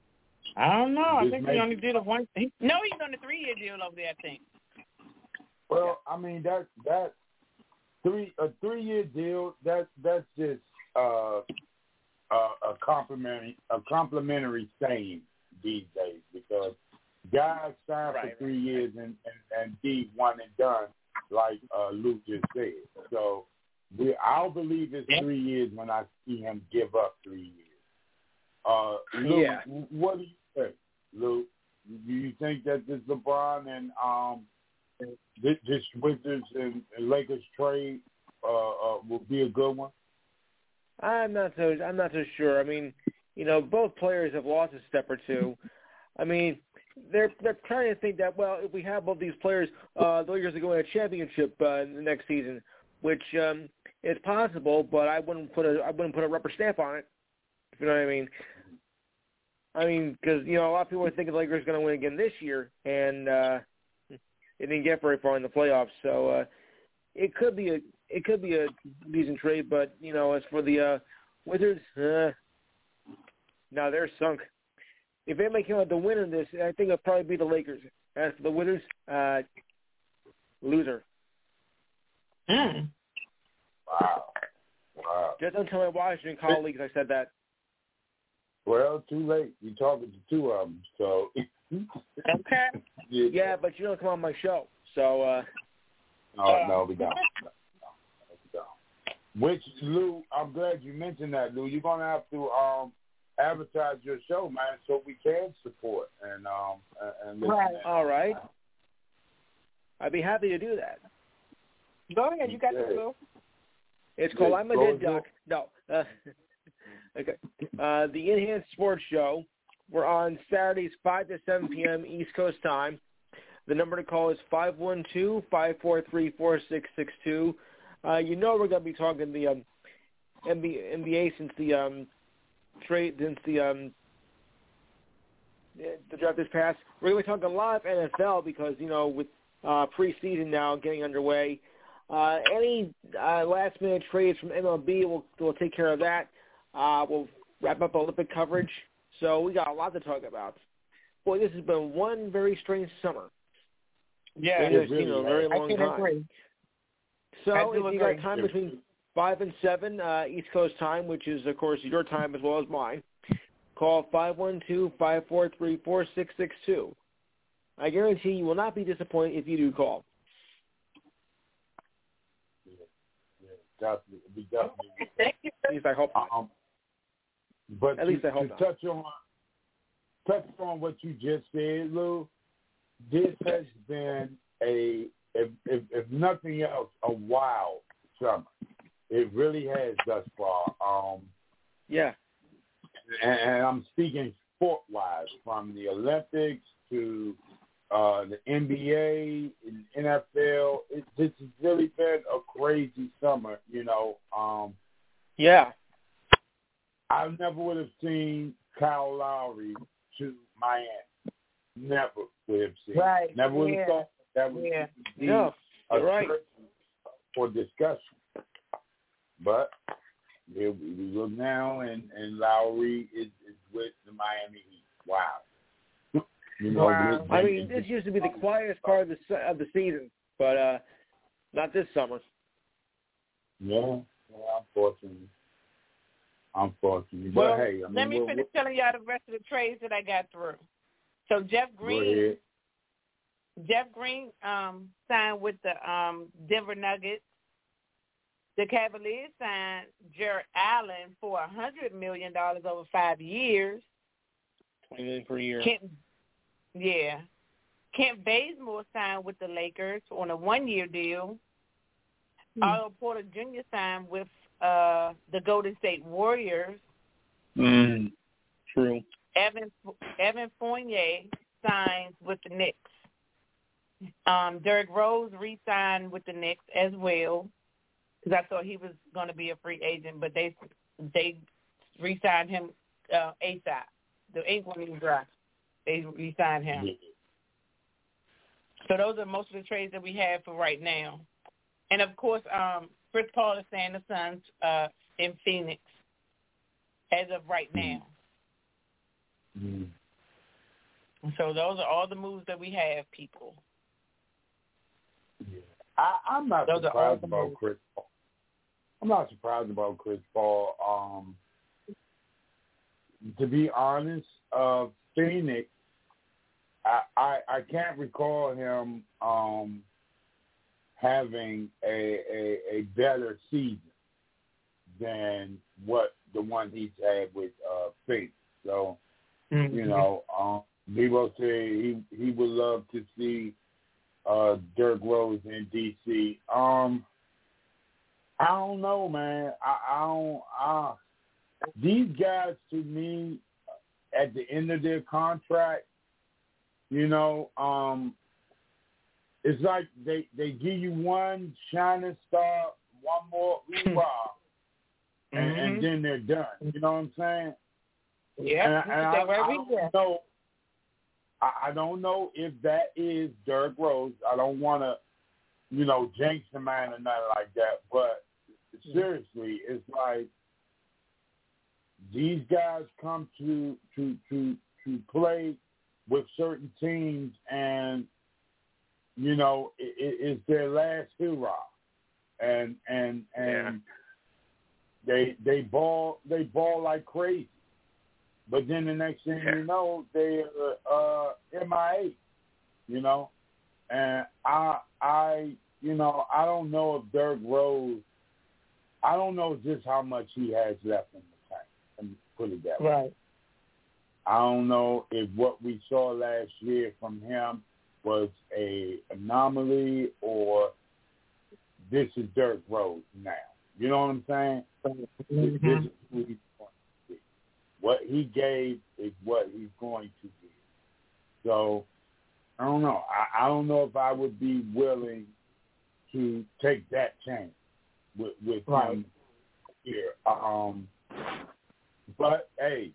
I don't know. I Just think make- he only did a one. He, no, he's on a three-year deal over there, I think. Well, I mean that that three a three year deal that that's just uh, a, a complimentary a complimentary saying these days because guys sign Right, for three right, years and, and and be one and done, like uh, Luke just said. So we I'll believe it's three years when I see him give up three years. Uh, Luke, Yeah. what do you think, Luke? Do you think that this LeBron and um this, this Wizards and, and Lakers trade uh, uh, will be a good one? I'm not so I'm not so sure. I mean, you know, both players have lost a step or two. I mean, they're they're trying to think that well, if we have both these players, uh, the Lakers are going to a championship uh, in the next season, which um, is possible, but I wouldn't put a I wouldn't put a rubber stamp on it. If you know what I mean. I mean, because you know a lot of people are thinking the Lakers are going to win again this year, and uh, they didn't get very far in the playoffs. So uh, it could be a it could be a decent trade, but you know, as for the uh, Wizards, uh, no, they're sunk. If anybody came out the winner of this, I think it'll probably be the Lakers. As for the Wizards, uh, loser. Mm. Wow. Wow. Just don't tell my Washington colleagues I said that. Well, too late. You're talking to two of them, so. Okay. yeah. Yeah, but you don't come on my show, so. Uh, No, no, we don't. No, no, we don't. Which, Lou, I'm glad you mentioned that, Lou. You're gonna have to um advertise your show, man, so we can support and um and listen. Right. all right. I'd be happy to do that. Go ahead. You got the Yeah. clue. It's called Yeah, I'm a go Dead ahead. Duck. No. Uh, okay. Uh, the Enhanced Sports Show. We're on Saturdays, five to seven p.m. East Coast time. The number to call is five one two, five four three, four six six two. Uh, you know we're going to be talking the um, N B A, N B A since the um, trade, since the um, the draft is passed. We're going to be talking a lot of N F L because, you know, with uh, preseason now getting underway, uh, any uh, last-minute trades from M L B, we'll, we'll take care of that. Uh, we'll wrap up Olympic coverage. So we got a lot to talk about. Boy, this has been one very strange summer. Yeah, We've seen in a very I long can time. agree. So I do if you agree. got time between five and seven uh, East Coast time, which is, of course, your time as well as mine, call five one two, five four three, four six six two. I guarantee you will not be disappointed if you do call. Yeah, yeah, definitely, we definitely. Thank you. At least I hope not. Um, but At to, least I hope to not. touch on touch on what you just said, Lou, this has been a if, if if nothing else, a wild summer. It really has thus far. Um, Yeah. and, and I'm speaking sport-wise, from the Olympics to uh, the N B A, and N F L. It, this has really been a crazy summer, you know. Um, Yeah. I never would have seen Kyle Lowry to Miami. Never would have seen. Right. Never would have Yeah. thought that would Yeah. be No, a you're right. trip for discussion. But here we we look now, and, and Lowry is, is with the Miami Heat. Wow. You know, Wow. this- I mean, this used to be the quietest part of the se- of the season, but uh, not this summer. Yeah, yeah, unfortunately. Unfortunately. But Well, hey, I mean, let me we'll- finish telling y'all the rest of the trades that I got through. So Jeff Go Green, ahead. Jeff Green um, signed with the um, Denver Nuggets. The Cavaliers signed Jared Allen for a hundred million dollars over five years. Twenty million per year. Kent, yeah, Kent Bazemore signed with the Lakers on a one-year deal. Hmm. Otto Porter Junior signed with uh, the Golden State Warriors. Mm, true. Evan Evan Fournier signs with the Knicks. Um, Derrick Rose re-signed with the Knicks as well, because I thought he was going to be a free agent, but they they re-signed him uh, ASAP. The ink wasn't even dry. They re-signed him. Yeah. So those are most of the trades that we have for right now. And, of course, um, Chris Paul is saying the Suns uh, in Phoenix as of right now. Mm. So those are all the moves that we have, people. Yeah. I, I'm not those surprised about moves. Chris Paul. I'm not surprised about Chris Paul. Um, to be honest, uh, Phoenix, I, I I can't recall him um, having a, a a better season than what the one he's had with uh, Phoenix. So, mm-hmm. you know, um, Debo said he he would love to see uh, Derrick Rose in D C. Um, I don't know, man. I, I don't. I, these guys, to me, at the end of their contract, you know, um, it's like they, they give you one shining star, one more hoorah, and, mm-hmm. and then they're done. You know what I'm saying? Yeah. And, and I, I don't know. I, I don't know if that is Derrick Rose. I don't want to, you know, jinx the man or nothing like that. But seriously, it's like these guys come to to to to play with certain teams, and you know it, it, it's their last hurrah, and and and yeah. they they ball they ball like crazy, but then the next thing yeah. you know they are uh, M I A, you know, and I I you know I don't know if Derrick Rose, I don't know just how much he has left in the tank. Let me put it that way. Right. I don't know if what we saw last year from him was a anomaly or this is Derrick Rose now. You know what I'm saying? Mm-hmm. This is who he's going to be. What he gave is what he's going to be. So, I don't know. I, I don't know if I would be willing to take that chance with, with right. him here. Um, but, hey,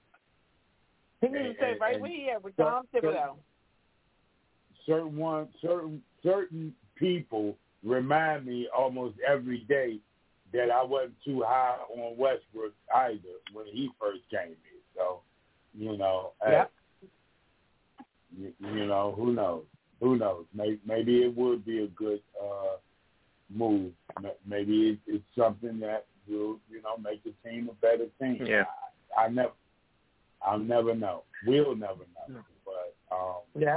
he needs to say right where he at with Tom Thibodeau. Certain one, certain certain people remind me almost every day that I wasn't too high on Westbrook either when he first came in. So, you know, yeah. hey, you, you know, who knows? Who knows? Maybe, maybe it would be a good uh, move. Maybe it, it's something that will, you know, make the team a better team. Yeah. I, I never. I'll never know. We'll never know. But um, yeah,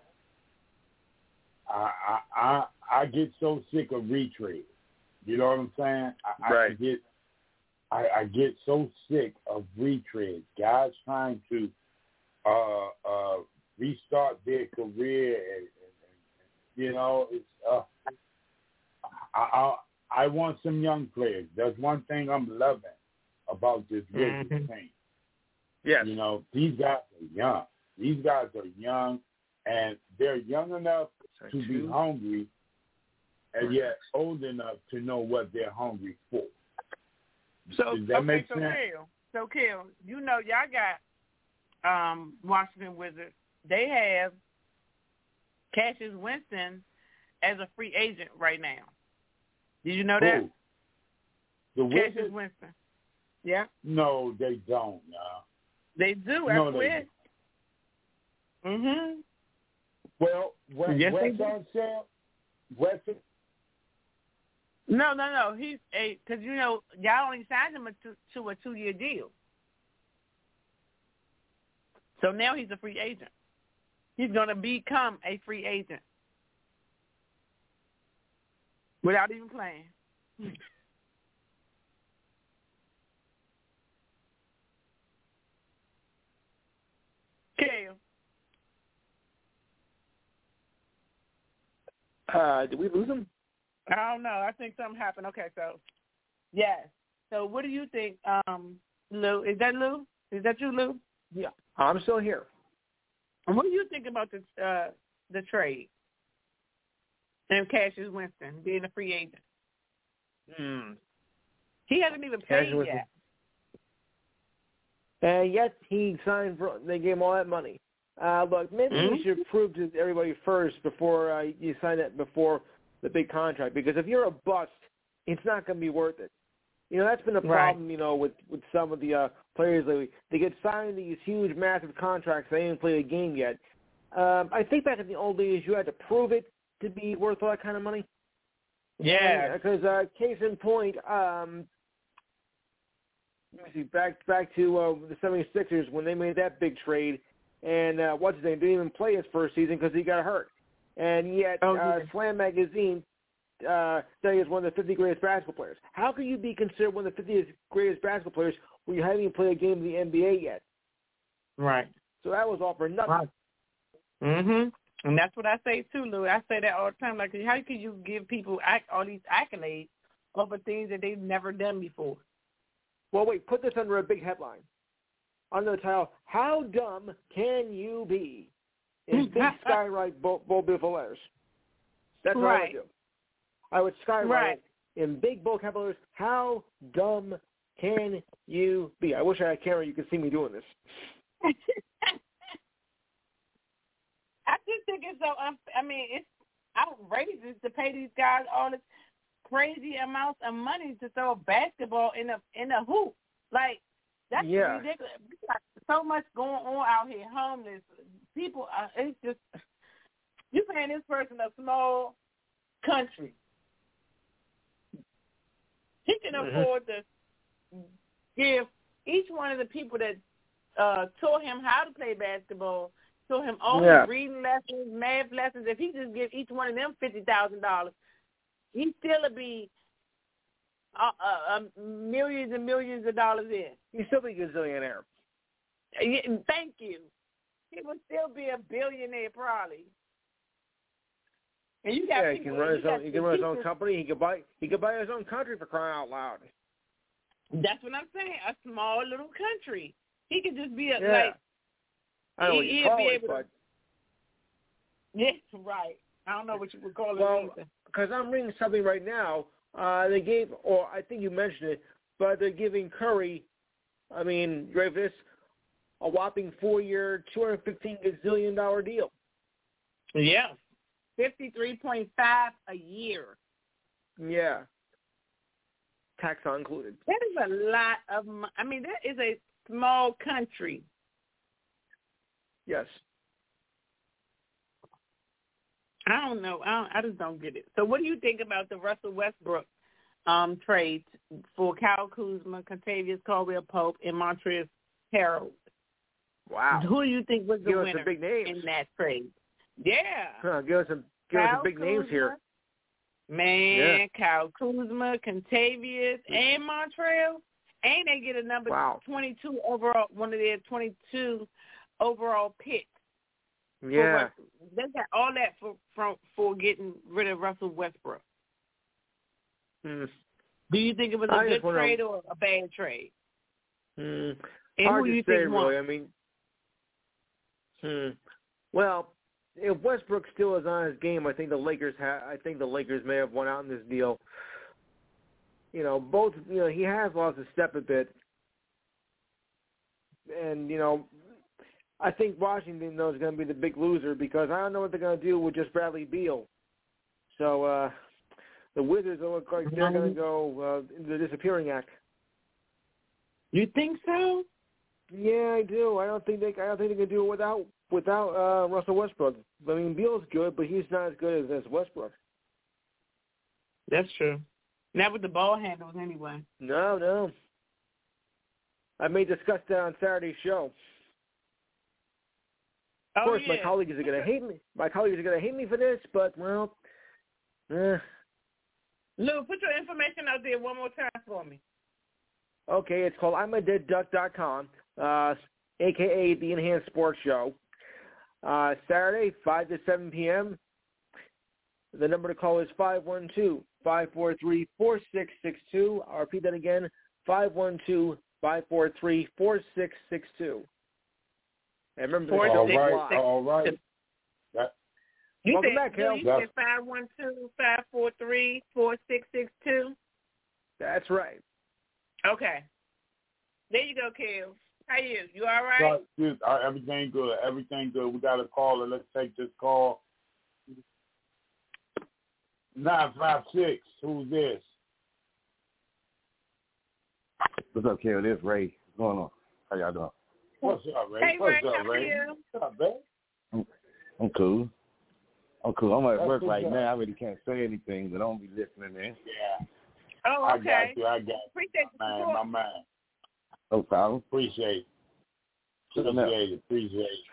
I, I I I get so sick of retreads. You know what I'm saying? I, right. I get I, I get so sick of retreads. Guys trying to uh, uh, restart their career, and, and, and you know, it's uh, I, I I want some young players. That's one thing I'm loving about this Wizards mm-hmm. team. Yes. You know, these guys are young. These guys are young, and they're young enough to be hungry, and yet old enough to know what they're hungry for. So, Does that okay, make so sense? Kill, so Kill, you know, y'all got um, Washington Wizards. They have Cassius Winston as a free agent right now. Did you know that? Who? The Cassius Wizards? Winston. Yeah. No, they don't. Uh, They do. no, I swear. Mhm. Well, West, yes, West on sale. West. No, no, no. He's a because you know y'all only signed him a two, to a two-year deal, so now he's a free agent. He's going to become a free agent without even playing. Kale. Uh, did we lose him? I don't know. I think something happened. Okay, so yes. So what do you think, um, Lou? Is that Lou? Is that you, Lou? Yeah, I'm still here. And what do you think about the uh, the trade and Cassius Winston being a free agent? Hmm. He hasn't even played Cassius yet. And yet he signed for. They gave him all that money. Uh, look, maybe mm-hmm. you should prove to everybody first before uh, you sign it before the big contract. Because if you're a bust, it's not going to be worth it. You know, that's been a Right. problem, you know, with, with some of the uh, players lately. They get signed these huge, massive contracts. They haven't played a game yet. Um, I think back in the old days, you had to prove it to be worth all that kind of money. Yeah. Because, uh, case in point, um, let me see, back back to uh, the seventy-sixers when they made that big trade, and uh, what's his name didn't even play his first season because he got hurt. And yet, Oh, uh, yeah. Slam Magazine uh, said he was one of the fifty greatest basketball players. How can you be considered one of the fifty greatest basketball players when you haven't even played a game in the N B A yet? Right. So that was all for nothing. Right. Mhm. And that's what I say too, Lou. I say that all the time. Like, how can you give people ac- all these accolades over things that they've never done before? Well, wait, put this under a big headline. Under the title, How Dumb Can You Be? In big skywrite bold, bold beautiful letters. That's what Right. I would do. I would skywrite Right. it in big bold capital letters, How Dumb Can You Be? I wish I had a camera you could see me doing this. I just think it's so unfair. I mean, it's outrageous to pay these guys all this crazy amounts of money to throw a basketball in a in a hoop. Like, that's Yeah. ridiculous. We got so much going on out here. Homeless people. Uh, it's just you paying this person a small country. He can Mhm. afford to give each one of the people that uh, taught him how to play basketball, taught him all Yeah. his reading lessons, math lessons. If he just give each one of them fifty thousand dollars, he still would be uh, uh, uh, millions and millions of dollars in. He'd still be a gazillionaire. Yeah, thank you. He would still be a billionaire probably. And you got Yeah, he people, can run his you got own. He can run his own people- company. He could buy. He could buy his own country for crying out loud. That's what I'm saying. A small little country. He could just be a Yeah. like. I don't know what he- you he'll call be it, able to- but Yes, right. I don't know what you would call it well, either. because I'm reading something right now. Uh, they gave, or I think you mentioned it, but they're giving Curry. I mean, you ready for this? A whopping four-year, two hundred fifteen gazillion dollar deal. Yeah. fifty-three point five a year. Yeah. Tax not included. That is a lot of money. I mean, that is a small country. Yes. I don't know. I, don't, I just don't get it. So what do you think about the Russell Westbrook um, trade for Kyle Kuzma, Contavious Caldwell-Pope, and Montrezl Harrell? Wow. Who do you think was the Give us winner some big names. in that trade? Yeah. Huh, give us some, give us Kyle some big names Kuzma, here. Man, Yeah. Kyle Kuzma, Contavious, and Montrezl. And they get a number Wow. twenty-two overall, one of their twenty-two overall picks. for Yeah. Russell. They got all that for, for for getting rid of Russell Westbrook. Hmm. Do you think it was a I good just wanna- trade or a bad trade? Hmm. And Hard who do to you say, think won? really. I mean, hmm. Well, if Westbrook still is on his game, I think the Lakers ha- I think the Lakers may have won out in this deal. You know, both. You know, he has lost his step a bit, and you know, I think Washington though is going to be the big loser because I don't know what they're going to do with just Bradley Beal. So uh, the Wizards look like they're going to go uh, into the disappearing act. You think so? Yeah, I do. I don't think they. I don't think they can do it without without uh, Russell Westbrook. I mean, Beal's good, but he's not as good as, as Westbrook. That's true. Not with the ball handles, anyway. No, no. I may discuss that on Saturday's show. Of Oh, course, yeah. my colleagues are going to hate me. My colleagues are going to hate me for this, but well, eh. Lou, put your information out there one more time for me. Okay, it's called I'm a Dead Duck dot com, uh, a k a the Enhanced Sports Show. Uh, Saturday, five to seven p.m. The number to call is five one two, five four three, four six six two. I'll repeat that again, five one two, five four three, four six six two. And remember, Four the All show's right, live. all right. That, You Welcome said, back, Kel. You said five one two, five four three, four six six two? That's right. Okay. There you go, Kel. How you? You all right? so, dude, uh, everything good. Everything good. We got a caller. Let's take this call. nine five six. Who's this? What's up, Kale? This Ray. What's going on? How y'all doing? What's up, Ray? Hey, What's Ray, up, how Ray? are you? What's up, babe? I'm, I'm cool. I'm cool. I'm at That's work what's right up. now. I really can't say anything, but I'm gonna be listening in. Yeah. Oh, I okay. got you. I got you. Appreciate the Man, support. my man. No problem. Appreciate it. Something else. Appreciate it. Appreciate it.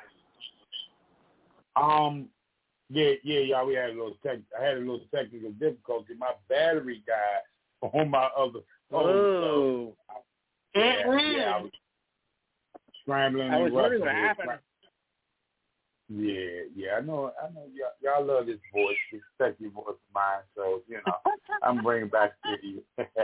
Um, yeah, yeah, y'all. We had a little tech. I had a little technical difficulty. My battery died on my other phone. Oh. So, yeah, yeah. I was scrambling. I was and wondering what roughing it. happened. Yeah, yeah. I know. I know. Y'all, y'all love this voice, this sexy voice of mine. So you know, I'm bringing back to you.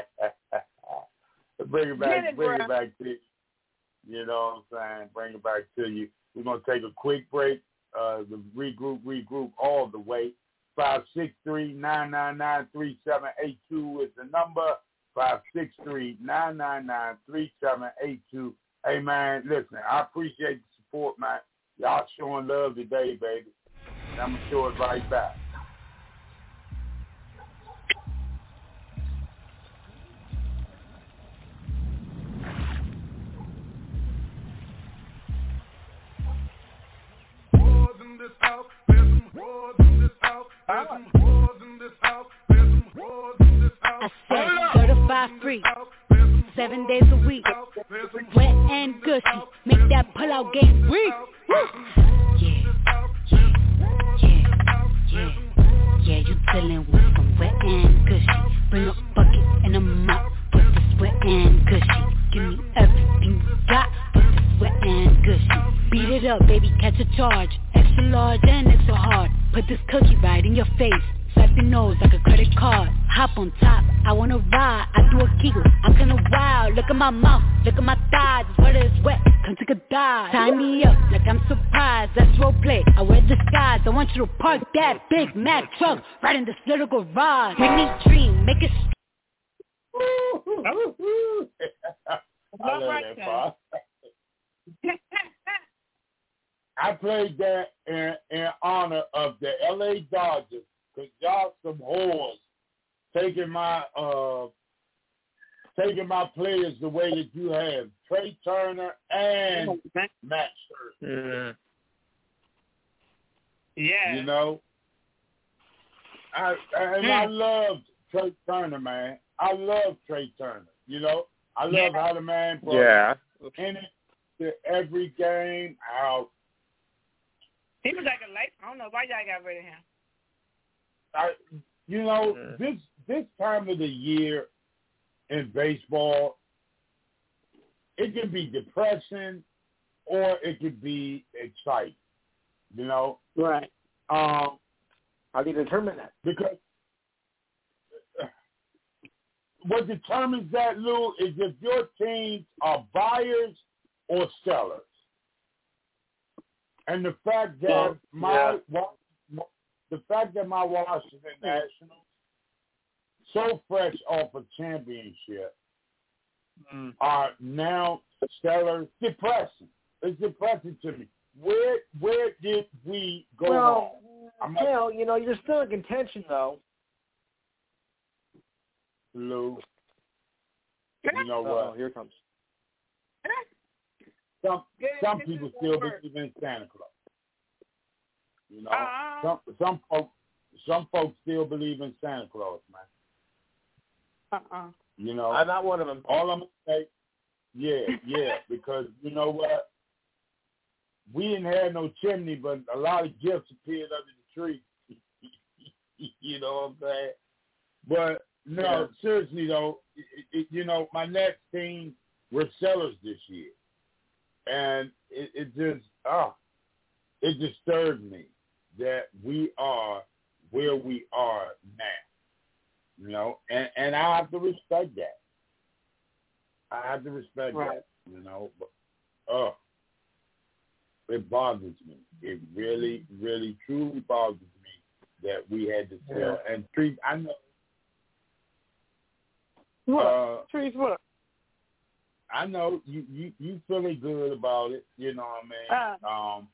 bring it back. Get it, bring bro. it back to you. You know what I'm saying? Bring it back to you. We're going to take a quick break. Uh, the regroup, regroup all the way. five six three, nine nine nine, three seven eight two is the number. five six three, nine nine nine, three seven eight two. Hey, man, listen, I appreciate the support, man. Y'all showing love today, baby. And I'm going to show it right back. I said certified free, seven days a week, wet and gushy, make that pull-out game free. Yeah, yeah, yeah, yeah, yeah, you dealing with some wet and gushy. Bring a bucket and a mop, put this wet and gushy. Give me everything you got, put this wet and gushy. Beat it up, baby, catch a charge, extra large and extra hard. Put this cookie right in your face. Swipe your nose like a credit card. Hop on top, I wanna ride. I do a kegel, I'm kinda wild. Look at my mouth, look at my thighs. It's wet, it's wet, come take a dive. Tie me up like I'm surprised. That's role play, I wear disguise. I want you to park that Big Mac truck right in this little garage. Make me dream, make it. I love that, Bob. I played that in, in honor of the L A Dodgers. Cause y'all some whores taking my uh taking my players the way that you have Trey Turner and Matt Scherzer. Yeah. You know, I and I loved Trey Turner, man. I love Trey Turner. You know, I love Yeah. how the man brought Yeah. in it to every game out. He was like a light. I don't know why y'all got rid of him. I, you know, Mm. this this time of the year in baseball, it can be depressing or it could be exciting. You know, Right. um, How do you determine that? because what determines that, Lou, is if your teams are buyers or sellers. And the fact that Well, my the fact that my Washington Nationals, so fresh off a championship, Mm. are now sellers. Depressing. It's depressing to me. Where where did we go Well, wrong? I'm like, well, you know, you're still in contention, though. Lou, you know Oh, what? here it comes. Some Good, some this people is still work. believe in Santa Claus. You know, Uh-uh. some some folks some folks still believe in Santa Claus, man. Uh-uh. You know, I'm not one of them. all I'm gonna say, yeah, yeah, because you know what? We didn't have no chimney, but a lot of gifts appeared under the tree. You know what I'm saying? But no, Yeah. seriously though, it, it, you know, my next team were sellers this year, and it, it just ah, it disturbed me that we are where we are now. You know, and and I have to respect that. I have to respect Right. that. You know, but oh, it bothers me. It really, really, truly bothers me that we had to sell Yeah. and treat. I know. What? Uh, Trees what? I know you, you you feeling good about it. You know what I mean? Uh. Um,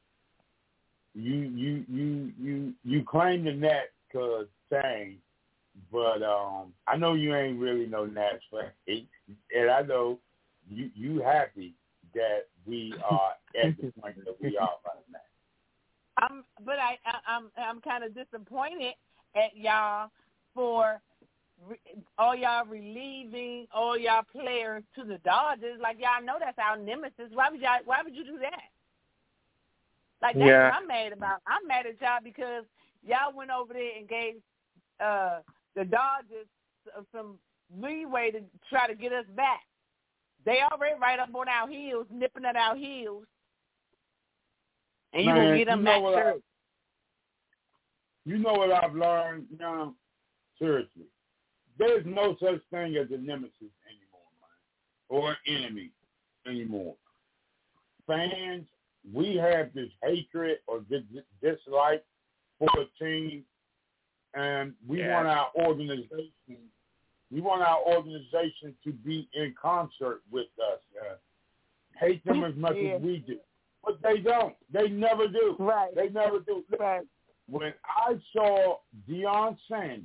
you you you you you claim the net because saying but um, I know you ain't really no Nats fan, and I know you you happy that we are at the point that we are right now. I'm, but I, I I'm I'm kind of disappointed at y'all for re, all y'all relieving all y'all players to the Dodgers. Like y'all know that's our nemesis. Why would y'all? Why would you do that? Like that's yeah. what I'm mad about. I'm mad at y'all because y'all went over there and gave uh, the Dodgers some leeway to try to get us back. They already right up on our heels, nipping at our heels. And you gonna get them back too. You know what I've learned now? Seriously. There's no such thing as a nemesis anymore, man. Or an enemy anymore. Fans, we have this hatred or this dislike for a team, and we yeah. want our organization we want our organization to be in concert with us. Uh, hate them as much yeah. as we do. But they don't. They never do. Right. They never do. Right. When I saw Deion Sanders,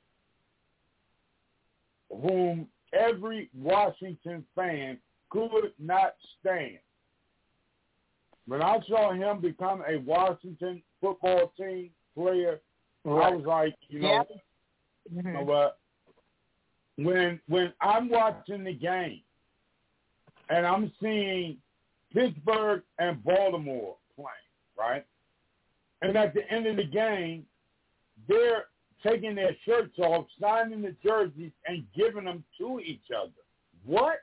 whom every Washington fan could not stand, when I saw him become a Washington football team player, right. I was like, you know, yep. you know what? When when I'm watching the game and I'm seeing Pittsburgh and Baltimore playing, right? And at the end of the game, they're taking their shirts off, signing the jerseys, and giving them to each other. What?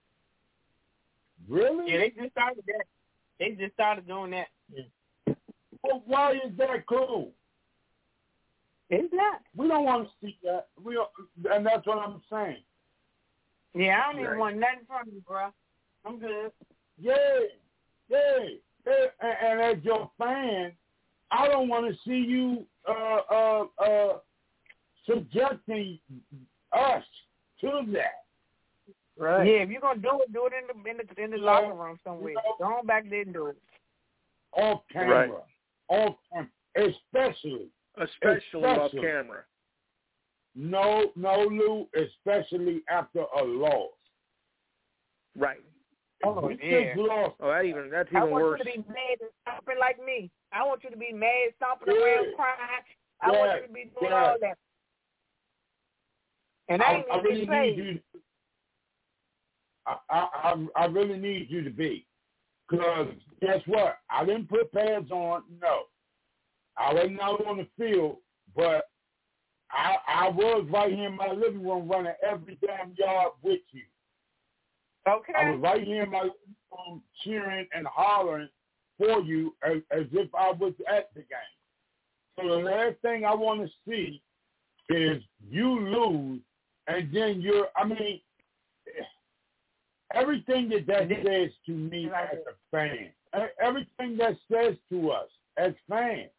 Really? Yeah, they just started that. They just started doing that. Yeah. Well, why is that cool? It's not. We don't want to see that. We don't, and that's what I'm saying. Yeah, I don't right. even want nothing from you, bro. I'm good. Yeah, yeah. yeah. And, and as your fan, I don't want to see you uh, uh, uh, subjecting us to that. Right. Yeah, if you're gonna do it, do it in the in the, in the locker room somewhere. You know, go on back there and do it. Off camera. Right. Off camera. Especially. Especially, especially off especially. camera. No, no, Lou, especially after a loss. Right. Oh, we yeah. just lost. Oh, that even, that's even I want worse. you to be mad and stomping like me. I want you to be mad, stomping yeah. around, crying. I yeah. want you to be doing yeah. all that. And I, I, ain't I really even need you. I, I, I really need you to be. Because guess what? I didn't put pads on. No. I wasn't out on the field, but I, I was right here in my living room running every damn yard with you. Okay. I was right here in my living room cheering and hollering for you as, as if I was at the game. So the last thing I want to see is you lose, and then you're, I mean, everything that that says to me as a fan, everything that says to us as fans,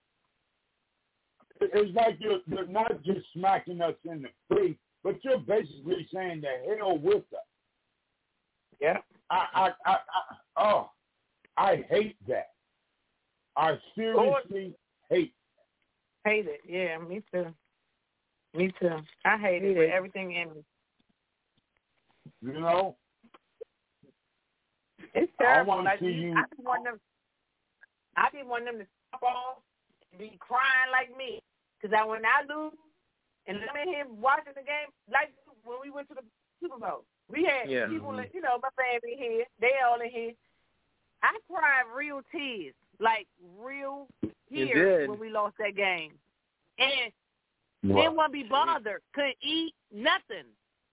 it's like you're, you're not just smacking us in the face, but you're basically saying the hell with us. Yeah. I, I, I, I, oh, I hate that. I seriously hate that. Hate it. Yeah, me too. Me too. I hate it with everything in me. You know? It's terrible. I like see you. I be wanting them. I be wanting them to stop off and be crying like me. Because I, when I lose, and I'm in here watching the game, like when we went to the Super Bowl, we had yeah. people, Mm-hmm. you know, my family here, they all in here. I cried real tears, like real tears when we lost that game. And what? didn't want to be bothered, couldn't eat, nothing.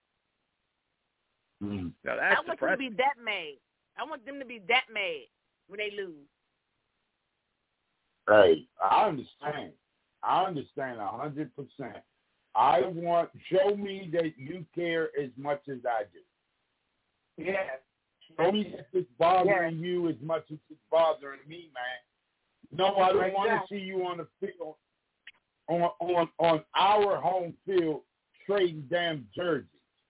Mm. Now that's I want depressing. them to be that mad. I want them to be that mad when they lose. Hey, I understand. I understand a hundred percent. I want show me that you care as much as I do. Yeah. Show me that it's bothering yeah. you as much as it's bothering me, man. No, I don't want to see you on the field on on on our home field trading damn jerseys.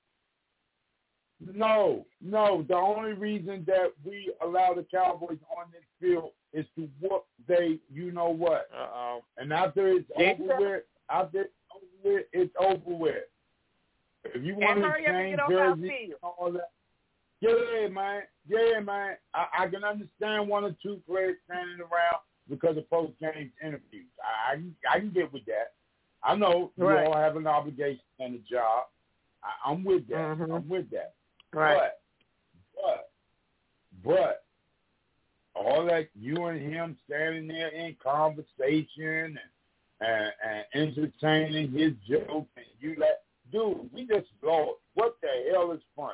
No, no. The only reason that we allow the Cowboys on this field is to whoop they, you know what. Uh-oh. And after it's yeah. over with, after it's over with, it's over with. If you want to change jerseys and all that, yeah, man, yeah, man. I, I can understand one or two players standing around because of post-game interviews. I, I, can, I can get with that. I know right. you all have an obligation and a job. I, I'm with that. Mm-hmm. I'm with that. Right. But, but, but, all that you and him standing there in conversation and and, and entertaining his jokes, and you like, dude, we just lost. What the hell is fun?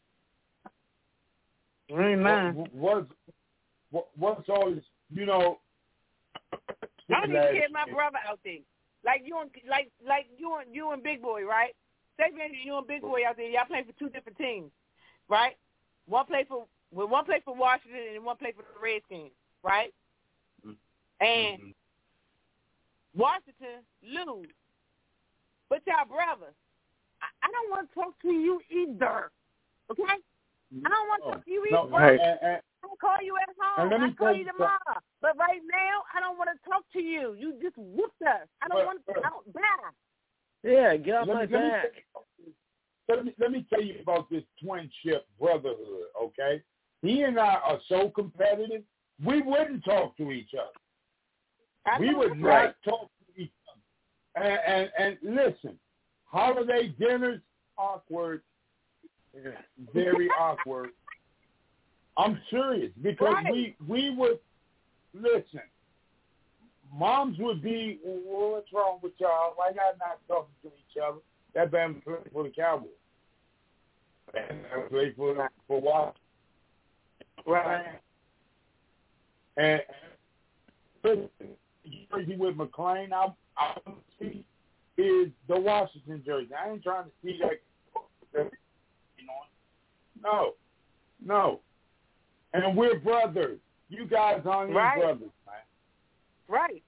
Amen. What, what's what, what's all this? You know, I don't even get my brother out there. Like you and like like you and you and Big Boy, right? Say you and Big Boy out there. Y'all playing for two different teams, right? One play for well, one play for Washington and one play for the Redskins, right? Mm-hmm. And Washington lose, but y'all brothers. I, I don't want to talk to you either. Okay? I don't want to talk to you either. No, and, and, I'll call you at home. I'll call you tomorrow. But right now, I don't want to talk to you. You just whooped us. I don't but, want to. I don't bad. Yeah, get off let my me, back. Let me, let me tell you about this twinship brotherhood, okay? He and I are so competitive, we wouldn't talk to each other. I we would not right. talk to each other. And, and, and listen, holiday dinners, awkward. Very awkward. I'm serious because right. we we would listen. Moms would be, well, what's wrong with y'all? Why y'all not talking to each other? That been play for the Cowboys. That play for for Washington. Right. And listen, jersey with McClain, I I see is the Washington jersey. I ain't trying to see that. No, no. And we're brothers. You guys aren't right. brothers, man. Right.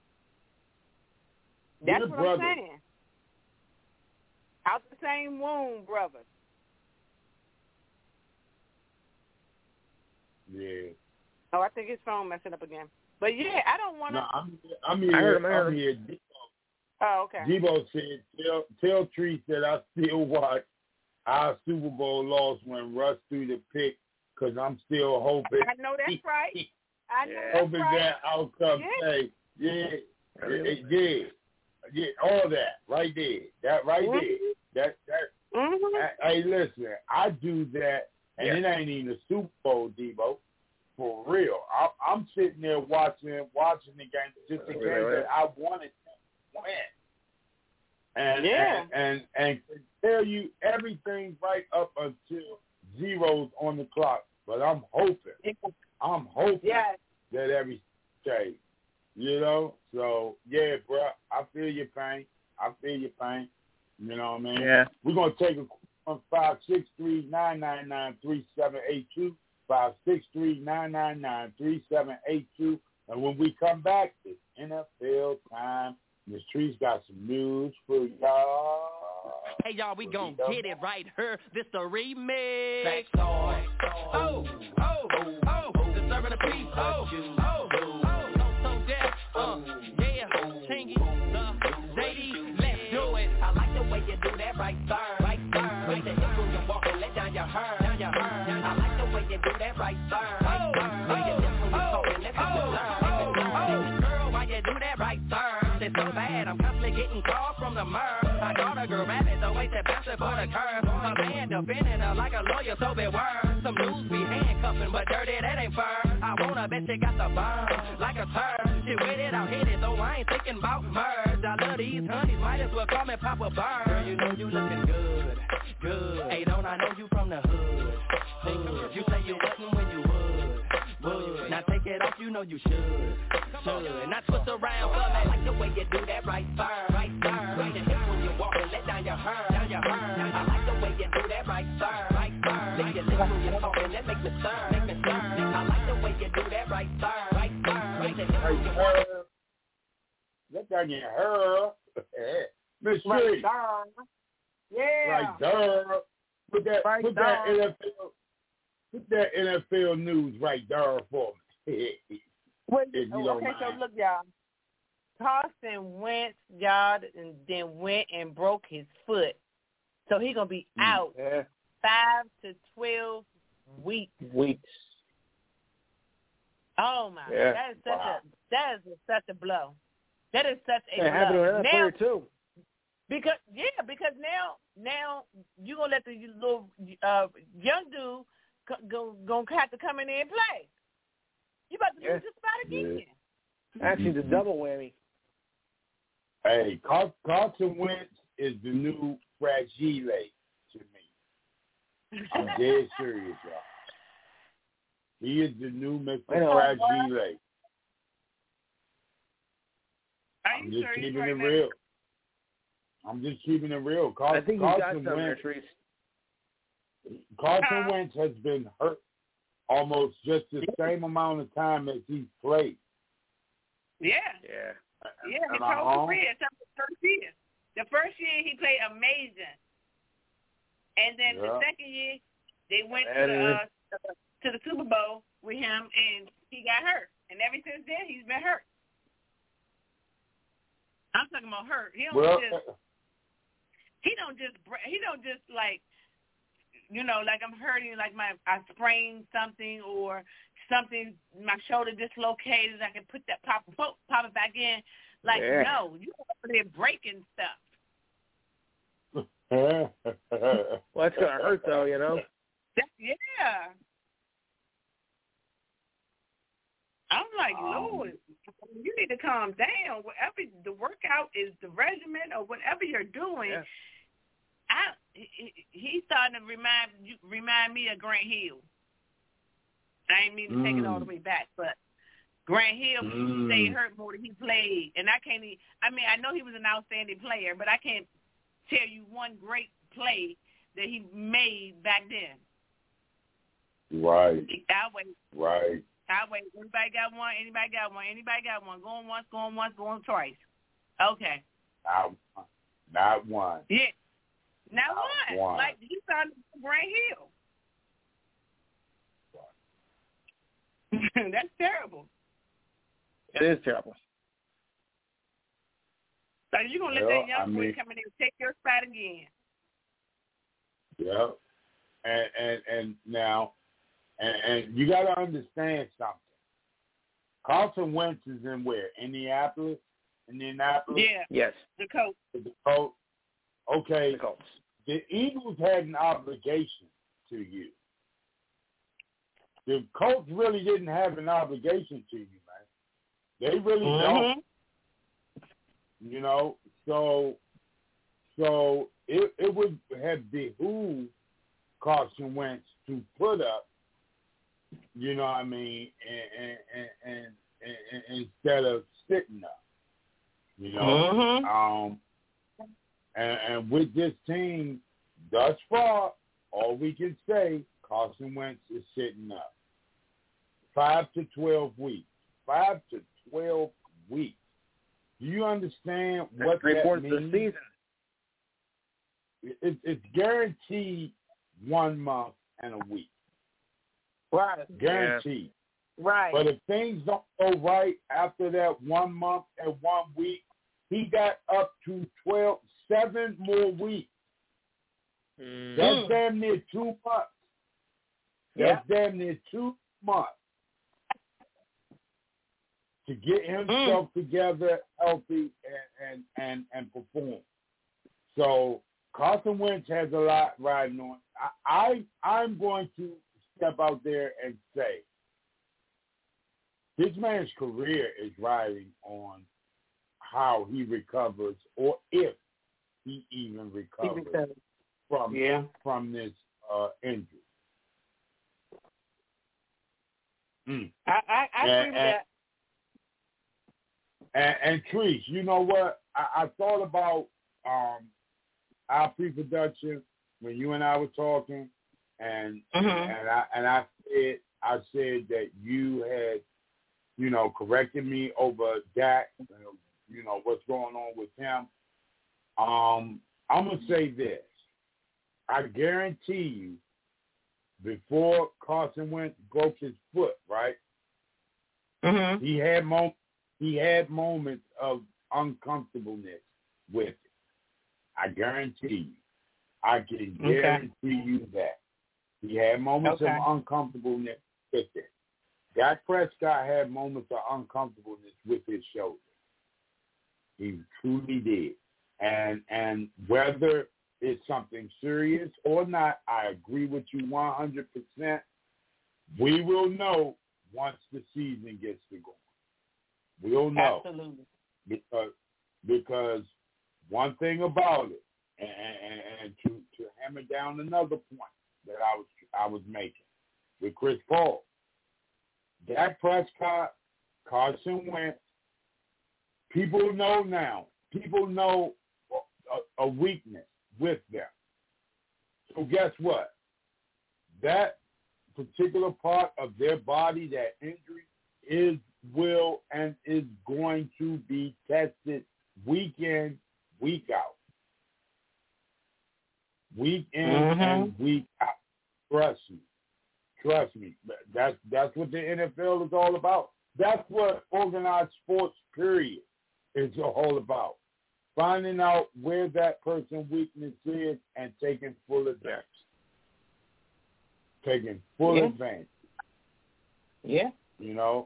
That's we're what brothers. I'm saying. Out the same womb, brothers. Yeah. Oh, I think his phone messing up again. But yeah, I don't want to. No, I'm, I'm here. I heard him, I heard I'm him. here. Oh, okay. Debo said, tell, tell Treese that I still watch our Super Bowl loss when Russ threw the pick because I'm still hoping. I know that's right. I know yeah. that's hoping right. that outcome. Yeah. Hey, yeah, yeah, yeah, yeah, all that right there. That right mm-hmm. there. That that. Mm-hmm. I, hey, listen, I do that, and yeah. it ain't even a Super Bowl, Debo. For real, I, I'm sitting there watching watching the game, just the game that I wanted to win. And, yeah. and and and can tell you everything right up until zeros on the clock. But I'm hoping, I'm hoping yes. that every day, you know. So yeah, bro, I feel your pain. I feel your pain. You know what I mean? Yeah. We're gonna take a one five six three nine nine nine three seven eight two five six three nine nine nine three seven eight two, and when we come back, it's N F L time. Miss Tree's got some news for y'all. Hey, y'all, we gon' get it right here. This the remix. Oh, oh, oh, oh, disturbing the peace. Oh, oh, oh, so deaf. Uh, yeah, Chingy, the J D, let's do it. I like the way you do that right there, right there. With the hips when you walk and let down your hair, down your hair. I like the way you do that right there, right there. With your hips when you talk and let down your hair. Girl, why you do that right there? It's so bad, I'm constantly getting calls from the murr. I got a girl rabbit, the way that bouncing for the curve. My man defending her like a lawyer, so beware. Some dudes be handcuffing, but dirty, that ain't fair. I wanna bet you got the burn, like a turd. Shit with it, I'll hit it, though I ain't thinking about merge. I love these honeys, might as well call me Papa Burn. Girl, you know you looking good, good. Hey, don't I know you from the hood, hood. You say you wouldn't when you would, would. Now take it off, you know you should, should. Not twist around for me. I like the way you do that right there, right there. Right the hips when you walk and let down your hair, down your hair. I like the way you do that right there, right there. Lick your lips when you talk and that make me stir, make me stir. I like the way you do that right there, right there. Right the hips when you walk. Let down your hair. Miss Tree. Right there. Yeah. Right there. Put that, right put there. that N F L, put that N F L news right there for me. Wait, if you oh, don't okay, mind. so look, y'all. Carson Wentz, y'all, and then went and broke his foot. So he's going to be out yeah. five to twelve weeks. Weeks. Oh, my. Yeah. That is such Wow. a that is such a blow. That is such a It happened blow. to another Now, player, too. Because, yeah, because now now you're going to let the little uh, young dude go, go, go have to come in there and play. You about to Yeah. lose your spot again. Yeah. Actually, the double whammy. Hey, Car- Carson Wentz is the new Fragile to me. I'm dead serious, y'all. He is the new Mister Fragile. I'm just keeping it real. I'm just keeping it real. Car- I think he's Carson got some Wentz, nurseries. Carson Wentz has been hurt almost just the same amount of time as he's played. Yeah. Yeah. Yeah, his Am I whole wrong? career, except for the first year. The first year he played amazing, and then Yeah. the second year they went to And the uh, to the Super Bowl with him, and he got hurt. And ever since then, he's been hurt. I'm talking about hurt. He don't Well, just he don't just he don't just like you know like I'm hurting like my I sprained something or something my shoulder dislocated. I can put that pop pop, pop it back in. Like Yeah. no, you over there breaking stuff. Well, that's going to hurt, though, you know? That, yeah. I'm like, Um, Lord, you need to calm down. Whatever the workout is, the regimen or whatever you're doing, Yeah. I he, he's starting to remind you remind me of Grant Hill. I ain't mean to take it all the way back, but Grant Hill Mm. stayed hurt more than he played, and I can't. Even, I mean, I know he was an outstanding player, but I can't tell you one great play that he made back then. right, I wait. right. I wait. Anybody got one? Anybody got one? Anybody got one? Going once, going once, going twice. Okay. Not, not one. Yeah. Not Not one. one. Like he signed Grant Hill. That's terrible. It is terrible. So you're going to let Well, that young I boy mean- come in and take your spot again. Yeah, and and and now, and, and you got to understand something. Carson Wentz is in where? Indianapolis, Indianapolis. Yeah. Yes. The coach. The Colts. Okay. The Colts. The Eagles had an obligation to you. The Colts really didn't have an obligation to you, man. They really Mm-hmm. don't. You know, so so it it would have behooved Carson Wentz to put up, you know what I mean, and and and, and, and instead of sitting up, you know. Mm-hmm. Um, and, and with this team thus far, all we can say, Carson Wentz is sitting up. Five to twelve weeks. Five to twelve weeks. Do you understand what Three that quarters means? of the season. It, it's guaranteed one month and a week. Right. Guaranteed. Right. But if things don't go right after that one month and one week, he got up to twelve, seven more weeks. Mm. That's damn near two months. That's damn near two months to get himself Mm. together, healthy, and, and, and, and perform. So Carson Wentz has a lot riding on. I, I I'm going to step out there and say this man's career is riding on how he recovers, or if he even recovers from Yeah. from this uh, injury. Mm. I, I, I And- agree with and- that. And, and Trees, you know what? I, I thought about um, our pre-production when you and I were talking, and Mhm. and I and I said I said that you had, you know, corrected me over Dak, you know, what's going on with him. Um, I'm gonna say this: I guarantee you, before Carson Wentz broke his foot, right? Mm-hmm. He had moments he had moments of uncomfortableness with it. I guarantee you. I can guarantee okay. you that. He had moments okay. of uncomfortableness with it. Dak Prescott had moments of uncomfortableness with his shoulder. He truly did. And and whether it's something serious or not, I agree with you one hundred percent. We will know once the season gets to go. We'll know. Absolutely. Because, because one thing about it, and, and, and to, to hammer down another point that I was I was making with Chris Paul, Dak Prescott, Carson Wentz, people know now. People know a, a weakness with them. So guess what? That particular part of their body, that injury, is, will, and is going to be tested week in, week out. Week in mm-hmm. and week out. Trust me. Trust me. That's that's what the N F L is all about. That's what organized sports, period, is all about. Finding out where that person's weakness is and taking full advantage. Taking full yeah. advantage. Yeah. You know?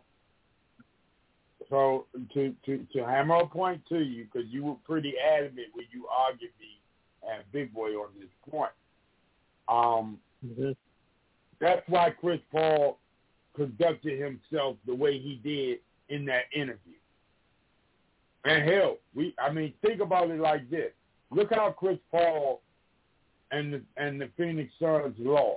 So to, to, to hammer a point to you, because you were pretty adamant when you argued me and Big Boy on this point. Um, mm-hmm. That's why Chris Paul conducted himself the way he did in that interview. And hell, we I mean, think about it like this. Look how Chris Paul and the, and the Phoenix Suns lost.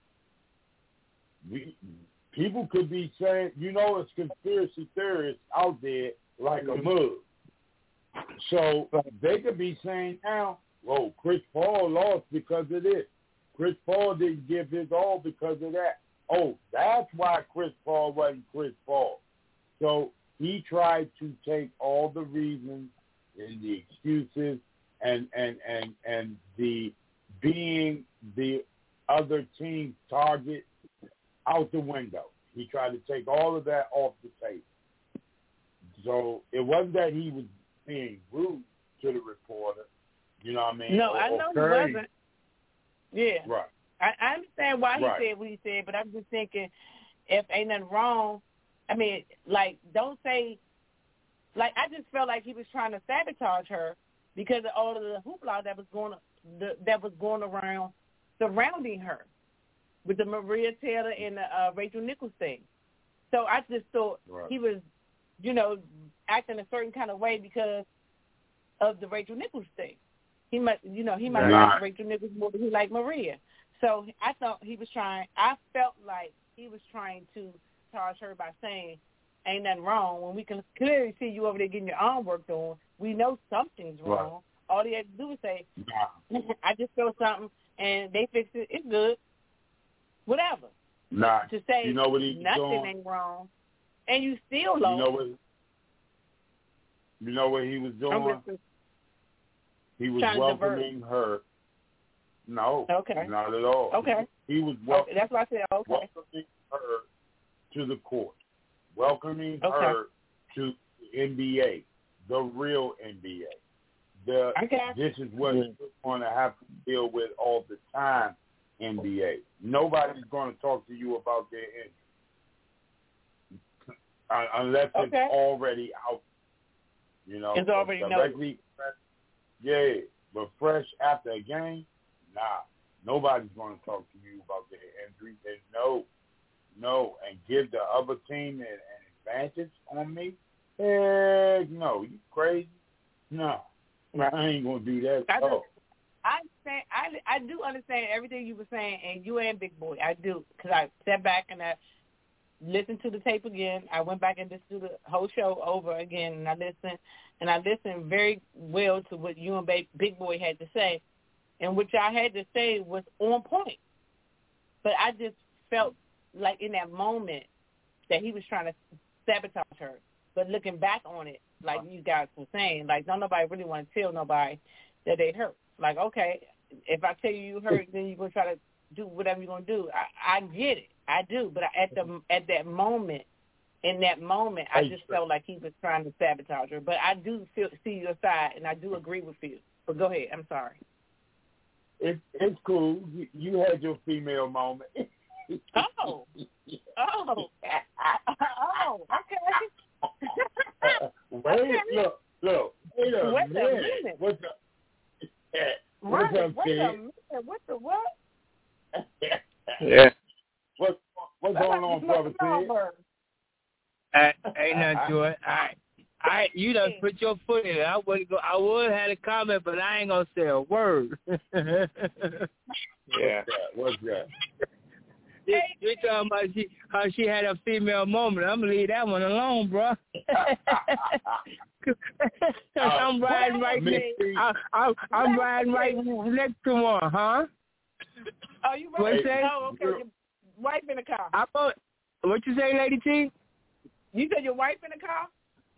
We, people could be saying, you know, it's conspiracy theorists out there like a mug. So they could be saying now, whoa, Chris Paul lost because of this. Chris Paul didn't give his all because of that. Oh, that's why Chris Paul wasn't Chris Paul. So he tried to take all the reasons and the excuses and, and, and, and the being the other team's target out the window. He tried to take all of that off the table. So it wasn't that he was being rude to the reporter. You know what I mean? No, or, I know he wasn't. Yeah. Right. I, I understand why he right. said what he said, but I'm just thinking if ain't nothing wrong, I mean, like, don't say, like, I just felt like he was trying to sabotage her because of all of the hoopla that was going the, that was going around surrounding her with the Maria Taylor and the uh, Rachel Nichols thing. So I just thought right. he was, you know, acting a certain kind of way because of the Rachel Nichols thing. He might, you know, he might right. like Rachel Nichols more than he liked Maria. So I thought he was trying, I felt like he was trying to charge her by saying, ain't nothing wrong. When we can clearly see you over there getting your arm worked on, we know something's wrong. Right. All they had to do was say, nah. I just feel something, and they fixed it. It's good. Whatever. Nah. To say you know what he nothing doing? ain't wrong, and you still lost. You know what, you know what he was doing? He was welcoming her. No. Okay. Not at all. Okay. He was welcoming, okay. That's why I said okay. welcoming her to the court. Welcoming okay. her to the N B A, the real N B A. The, okay. This is what you're going to have to deal with all the time, N B A. Nobody's going to talk to you about their injury unless okay. it's already out. You know, it's already directly. Yeah, but fresh after a game, nah. Nobody's going to talk to you about their injury. They no, no, and give the other team an, an advantage on me. Heck no, you crazy? No, I ain't gonna do that. I, oh. I understand. I, I do understand everything you were saying, and you and Big Boy, I do, because I sat back and I listened to the tape again. I went back and listened to the whole show over again, and I listened, and I listened very well to what you and Big Boy had to say, and what y'all had to say was on point. But I just felt like in that moment that he was trying to sabotage her. But looking back on it, like you guys were saying, like don't nobody really want to tell nobody that they hurt. Like, okay, if I tell you you hurt, then you're going to try to do whatever you're going to do. I, I get it. I do. But at the at that moment, in that moment, I just felt like he was trying to sabotage her. But I do feel, see your side, and I do agree with you. But go ahead. I'm sorry. It's it's cool. You, you had your female moment. oh. Oh. Oh. Okay. Wait, okay. look, look. Wait a wait minute. A minute. What's up? What's right, up, wait a minute. What the what? Yeah. What, what's That's going like on, brother Ted? I, ain't nothing to it. I, I, you done put your foot in it. I would go. I would have had a comment, but I ain't gonna say a word. Yeah. What's that? You, you talking about she, how she had a female moment. I'm gonna leave that one alone, bro. I'm riding right next. I, I, I'm riding right next to one, huh? Oh, you right? What say? Oh, okay. Your wife in the car. I thought, what you say, Lady T? You said your wife in the car?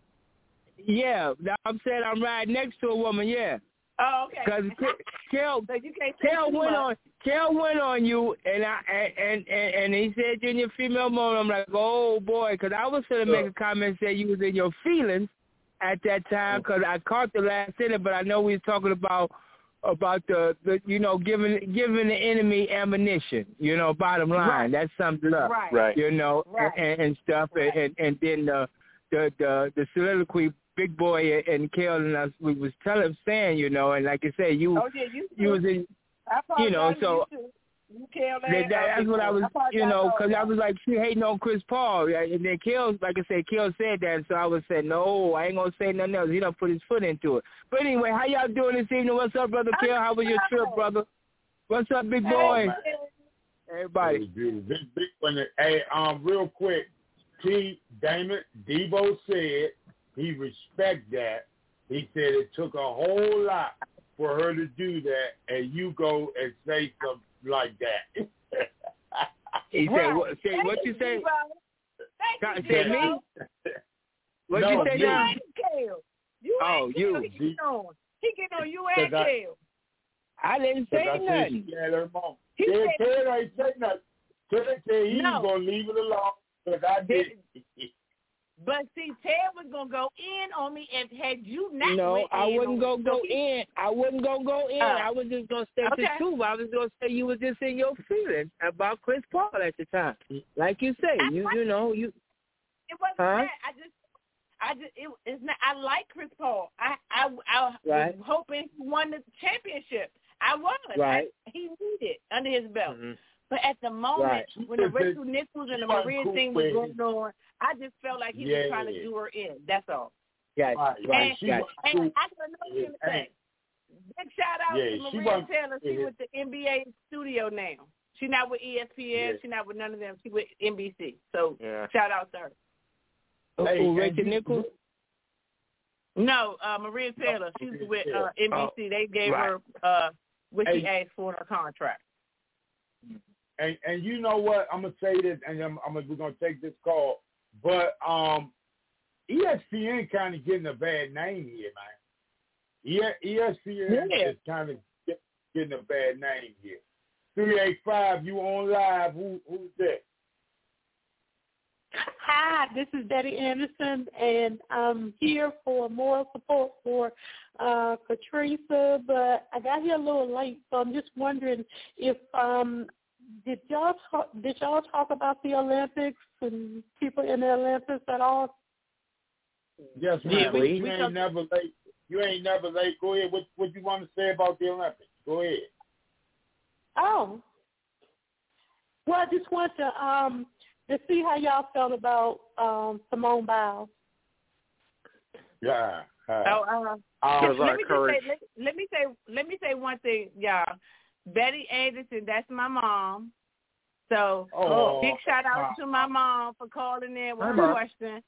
Yeah, I'm saying I'm riding next to a woman. Yeah. Oh, okay. Because Kel, so you can't say Kel went much. on, Kel went on you, and I and and, and he said you're in your female mode. I'm like, oh boy, because I was gonna make a comment say you was in your feelings at that time, because I caught the last sentence, but I know we was talking about about the, the you know giving giving the enemy ammunition. You know, bottom line, right. that sums it up. Right. Right. You know, right. and, and stuff, right. and and then the the the, the soliloquy. Big Boy and Kel and us, we was telling, saying, you know, and like I said, you, oh, yeah, you, you was in, I you know, so you you Kel that, that, that's what I was, I you know, because I was like, she hating on Chris Paul, and then Kel, like I said, Kel said that, so I was saying, no, I ain't gonna say nothing else. He done put his foot into it. But anyway, how y'all doing this evening? What's up, brother Kel? How was your trip, brother? What's up, Big Boy? Hey, everybody. Big, big one. Hey, um, real quick, T. Damon Debo said he respect that. He said it took a whole lot for her to do that, and you go and say something like that. He right. said, what, say, what you say? Thank say you, me? What no, you say me. now? You oh, ain't you. He getting on. He getting on you and Kel. I didn't say I nothing. She had her mom. He Ted, said, Ted ain't say nothing. Ted said he no. was going to leave it alone because I did. But see, Ted was gonna go in on me if had you not. No, went I in wouldn't go on go me. in. I wouldn't go go in. Uh, I was just gonna say okay. the truth. I was gonna say you was just in your feelings about Chris Paul at the time, like you say. I, You I, you know you. It wasn't huh? that. I just. I just it, it's not. I like Chris Paul. I I I right. was hoping he won the championship. I was. Right. I, he needed it under his belt. Mm-hmm. But at the moment, right. when the Rachel Nichols and the Maria cool thing was with going on, I just felt like he yeah. was trying to do her in. That's all. Gotcha. Right, right. And, Gotcha. and I got another thing to say. Big shout out yeah, to she Maria was, Taylor. She yeah. with the N B A studio now. She's not with E S P N. Yeah. She's not with none of them. She's with N B C. So yeah. shout out to her. Hey, oh, Rachel Nichols? No, uh, Maria Taylor. She's with uh, N B C. They gave right. her uh, what she hey. asked for in her contract. And and you know what? I'm gonna say this, and I'm, I'm we're gonna take this call. But um, E S P N kind of getting a bad name here, man. E S P N yeah. is kind of getting a bad name here. Three eight five, you on live? Who who's that? Hi, this is Betty Anderson, and I'm here for more support for uh, Katrina, but I got here a little late, so I'm just wondering if um, did y'all talk, did y'all talk about the Olympics and people in the Olympics at all? Yes, ma'am. Yeah, we, you we ain't talk- never late. You ain't never late. Go ahead. What what you want to say about the Olympics? Go ahead. Oh, well, I just want to um. to see how y'all felt about um, Simone Biles. Yeah. Uh, oh, uh, uh, let, let, me just say, let, let me say, let me say one thing, y'all. Betty Anderson, that's my mom. So oh, big shout out uh, to my mom for calling in with her her question.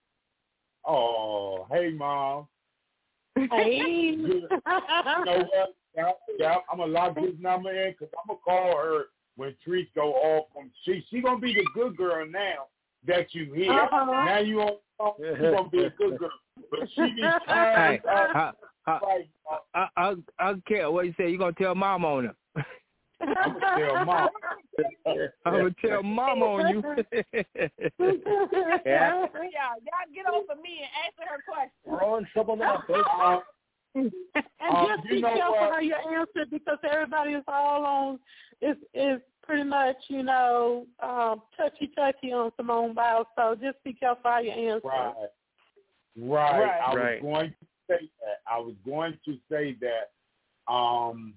Oh, hey, Mom. Hey. You know what? Yeah, yeah, I'm going to lock this number in because I'm going to call her when treats go off. From, she she going to be the good girl now that you hear. Uh-huh. Now you won't talk. She's going to be a good girl. But she be Hey, trying uh, uh, like, I, I, I don't care what you say. You gonna tell Mom on her? I'm gonna tell Mom. I'm gonna tell Mom on you. Yeah. y'all, y'all get over me and answer her question. Throwing trouble now, folks. Uh, And um, just you be know careful what? how you answer because everybody is all on is is pretty much, you know, um, touchy touchy on Simone Biles. So just be careful how you answer. Right. Right. Right. I was Right. going to say that. I was going to say that um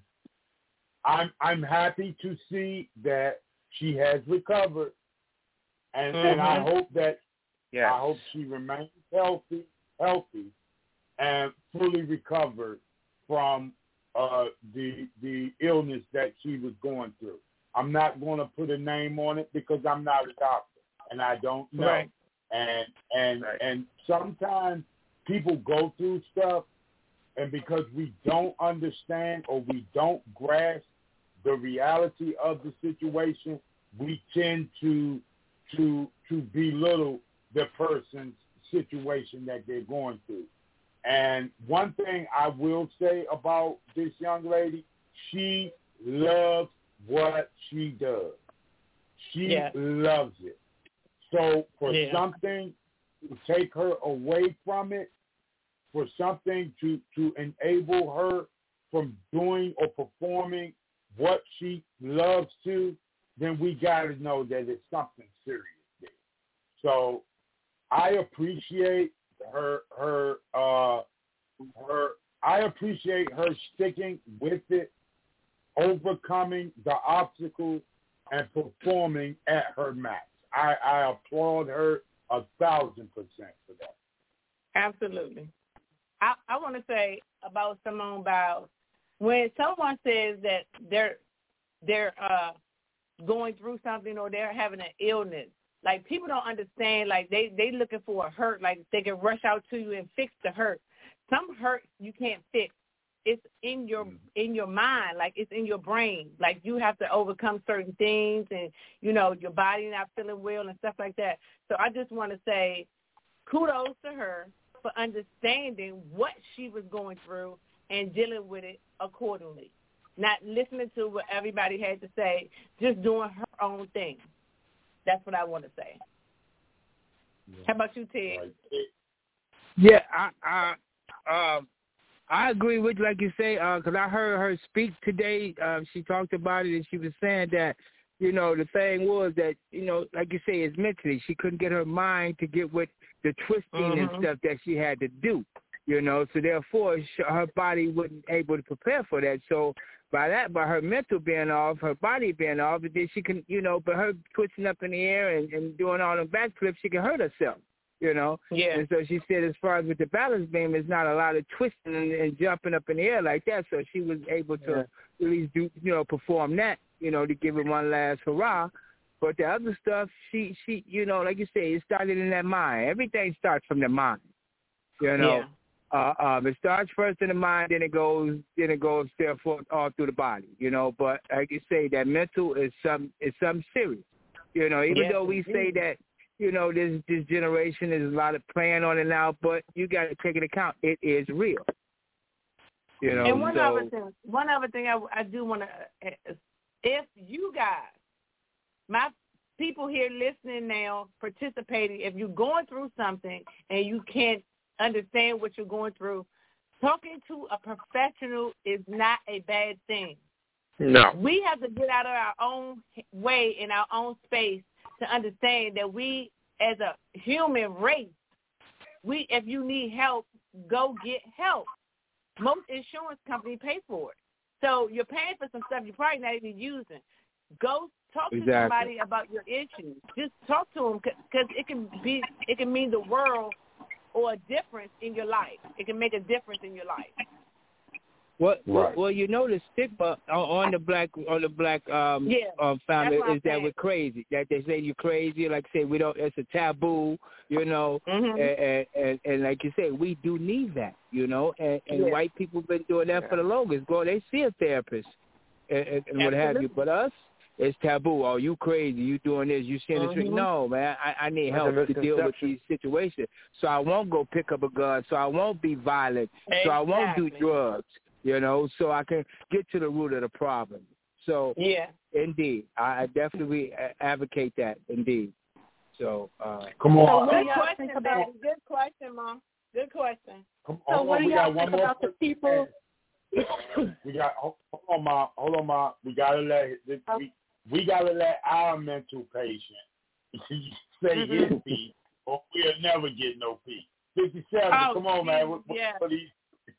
I'm I'm happy to see that she has recovered and, Mm-hmm. and I hope that Yeah. I hope she remains healthy healthy and fully recovered from uh, the the illness that she was going through. I'm not going to put a name on it because I'm not a doctor and I don't know. Right. And and Right. and sometimes people go through stuff, and because we don't understand or we don't grasp the reality of the situation, we tend to to to belittle the person's situation that they're going through. And one thing I will say about this young lady, she loves what she does. She Yeah. loves it. So for Yeah. something to take her away from it, for something to, to enable her from doing or performing what she loves to, then we got to know that it's something serious there. So I appreciate her her uh her I appreciate her sticking with it, overcoming the obstacles and performing at her max. I, I applaud her a thousand percent for that. Absolutely. I, I want to say about Simone Biles, when someone says that they're they're uh, going through something or they're having an illness, like people don't understand. Like they they looking for a hurt, like they can rush out to you and fix the hurt. Some hurt you can't fix. It's in your in your mind, like it's in your brain. Like you have to overcome certain things, and you know your body not feeling well and stuff like that. So I just want to say, kudos to her for understanding what she was going through and dealing with it accordingly. Not listening to what everybody had to say, just doing her own thing. That's what I want to say. Yeah. How about you, Ted? Yeah, I I um I agree with you, like you say, because uh, I heard her speak today. Uh, she talked about it, and she was saying that, you know, the thing was that, you know, like you say, it's mentally. She couldn't get her mind to get with the twisting mm-hmm. and stuff that she had to do, you know. So, therefore, she, her body wasn't able to prepare for that. So, by that, by her mental being off, her body being off, and then she can, you know, but her twisting up in the air and, and doing all the backflips, she can hurt herself. You know, yeah. And so she said, as far as with the balance beam, there's not a lot of twisting and, and jumping up in the air like that. So she was able to yeah. at least do, you know, perform that, you know, to give it one last hurrah. But the other stuff, she, she, you know, like you say, it started in that mind. Everything starts from the mind. You know, yeah. uh, um, it starts first in the mind, then it goes, then it goes therefore all through the body. You know, but like you say, that mental is some, is something serious. You know, even yes, though we say that. You know, this this generation is a lot of playing on it now, but you got to take into account it is real. You know, and one so, other thing, one other thing I, I do want to, if you guys, my people here listening now, participating, if you're going through something and you can't understand what you're going through, talking to a professional is not a bad thing. No, we have to get out of our own way in our own space to understand that we, as a human race, we, if you need help, go get help. Most insurance companies pay for it. So you're paying for some stuff you're probably not even using. Go talk exactly. to somebody about your issues. Just talk to them because it can be, it can mean the world or a difference in your life. It can make a difference in your life. Well, right. well, you know the stigma on the black on the black um, yeah, um, family is that saying. we're crazy. That they say you're crazy. Like I say, we don't. It's a taboo. You know, mm-hmm. and, and and like you say, we do need that. You know, and, and yeah. white people been doing that yeah. for the longest. Go, they see a therapist and, and, and what have you. But us, it's taboo. Oh, you crazy? You doing this? You seeing mm-hmm. this? No, man. I, I need help to deal with these situations. So I won't go pick up a gun. So I won't be violent. Exactly. So I won't do drugs. You know, so I can get to the root of the problem. So, yeah, indeed, I definitely advocate that, indeed. So uh, come on. So what do good y'all question, think about? baby. Good question, Mom. Good question. Come So on, what do we y'all got one think more about the people? we got hold on, ma. Hold on, ma. We gotta let we, we gotta let our mental patient say Mm-hmm. his piece, or we'll never get no peace. Fifty-seven. Oh, come on, geez, man. What, what, yeah. what these?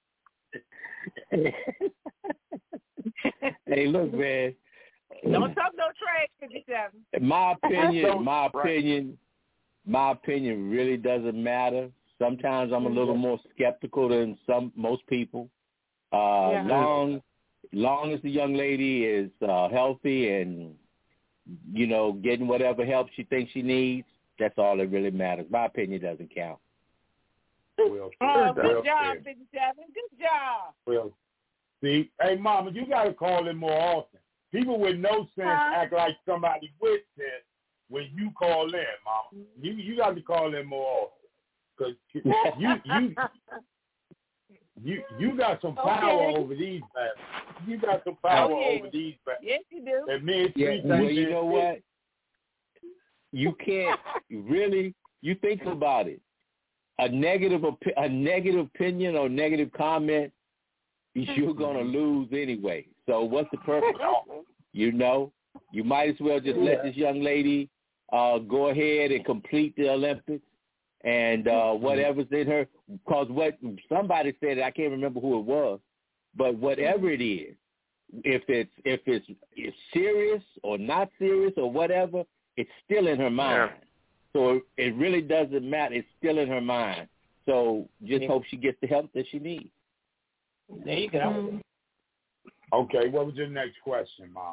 Hey, look, man. Don't talk no trash, fifty-seven. My opinion, my Right. opinion, my opinion really doesn't matter. Sometimes I'm a little more skeptical than some most people. Uh, Yeah. Long, long as the young lady is uh, healthy and you know getting whatever help she thinks she needs, that's all that really matters. My opinion doesn't count. Well, Oh, good well job, said. fifty-seven. Good job. Well, see, hey, Mama, you gotta call in more often. People with no sense Huh? act like somebody with sense when you call in, Mama. You you got to call in more often. Cause you you you you got some power Okay. over these bastards. You got some power Oh, yeah. over these bastards. Yes, you do. And me and Yeah, Teresa Well, been you know sick. what? You can't really. You think about it. A negative opi- a negative opinion or negative comment, you're gonna lose anyway. So what's the purpose? You know, you might as well just let this young lady uh, go ahead and complete the Olympics and uh, whatever's in her. Because what somebody said, I can't remember who it was, but whatever it is, if it's if it's, it's serious or not serious or whatever, it's still in her mind. Yeah. So it really doesn't matter. It's still in her mind. So just hope she gets the help that she needs. There you go. Mm-hmm. Okay, what was your next question, Mom?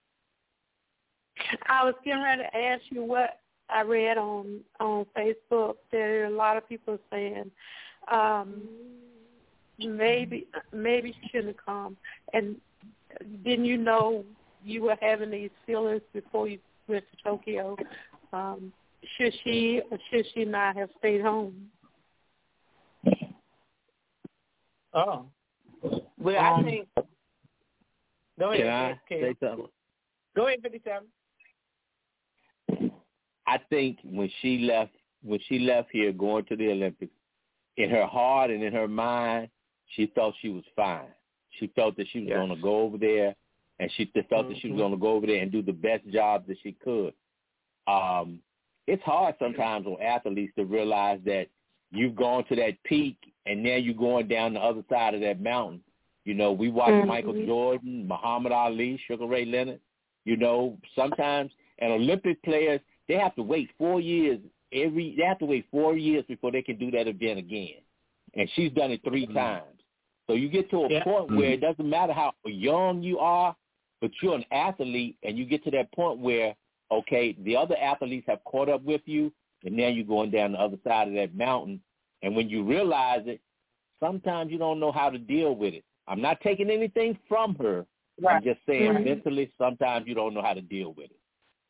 I was getting ready to ask you what I read on on Facebook. There are a lot of people saying um, maybe maybe she shouldn't have come. And didn't you know you were having these feelings before you went to Tokyo? Um, should she or should she not have stayed home? Oh. Well, Um, I think. Go ahead. Can I Kay. say something? Go ahead, fifty-seven. I think when she left, when she left here going to the Olympics, in her heart and in her mind, she felt she was fine. She felt that she was Yes. going to go over there, and she felt mm-hmm. that she was going to go over there and do the best job that she could. Um, it's hard sometimes on athletes to realize that you've gone to that peak, and now you're going down the other side of that mountain. You know, we watch mm-hmm. Michael Jordan, Muhammad Ali, Sugar Ray Leonard. You know, sometimes, and Olympic players, they have to wait four years every. They have to wait four years before they can do that event again. And she's done it three mm-hmm. times. So you get to a yeah. point where it doesn't matter how young you are, but you're an athlete, and you get to that point where, okay, the other athletes have caught up with you, and now you're going down the other side of that mountain. And when you realize it, sometimes you don't know how to deal with it. I'm not taking anything from her. Right. I'm just saying right. mentally, sometimes you don't know how to deal with it.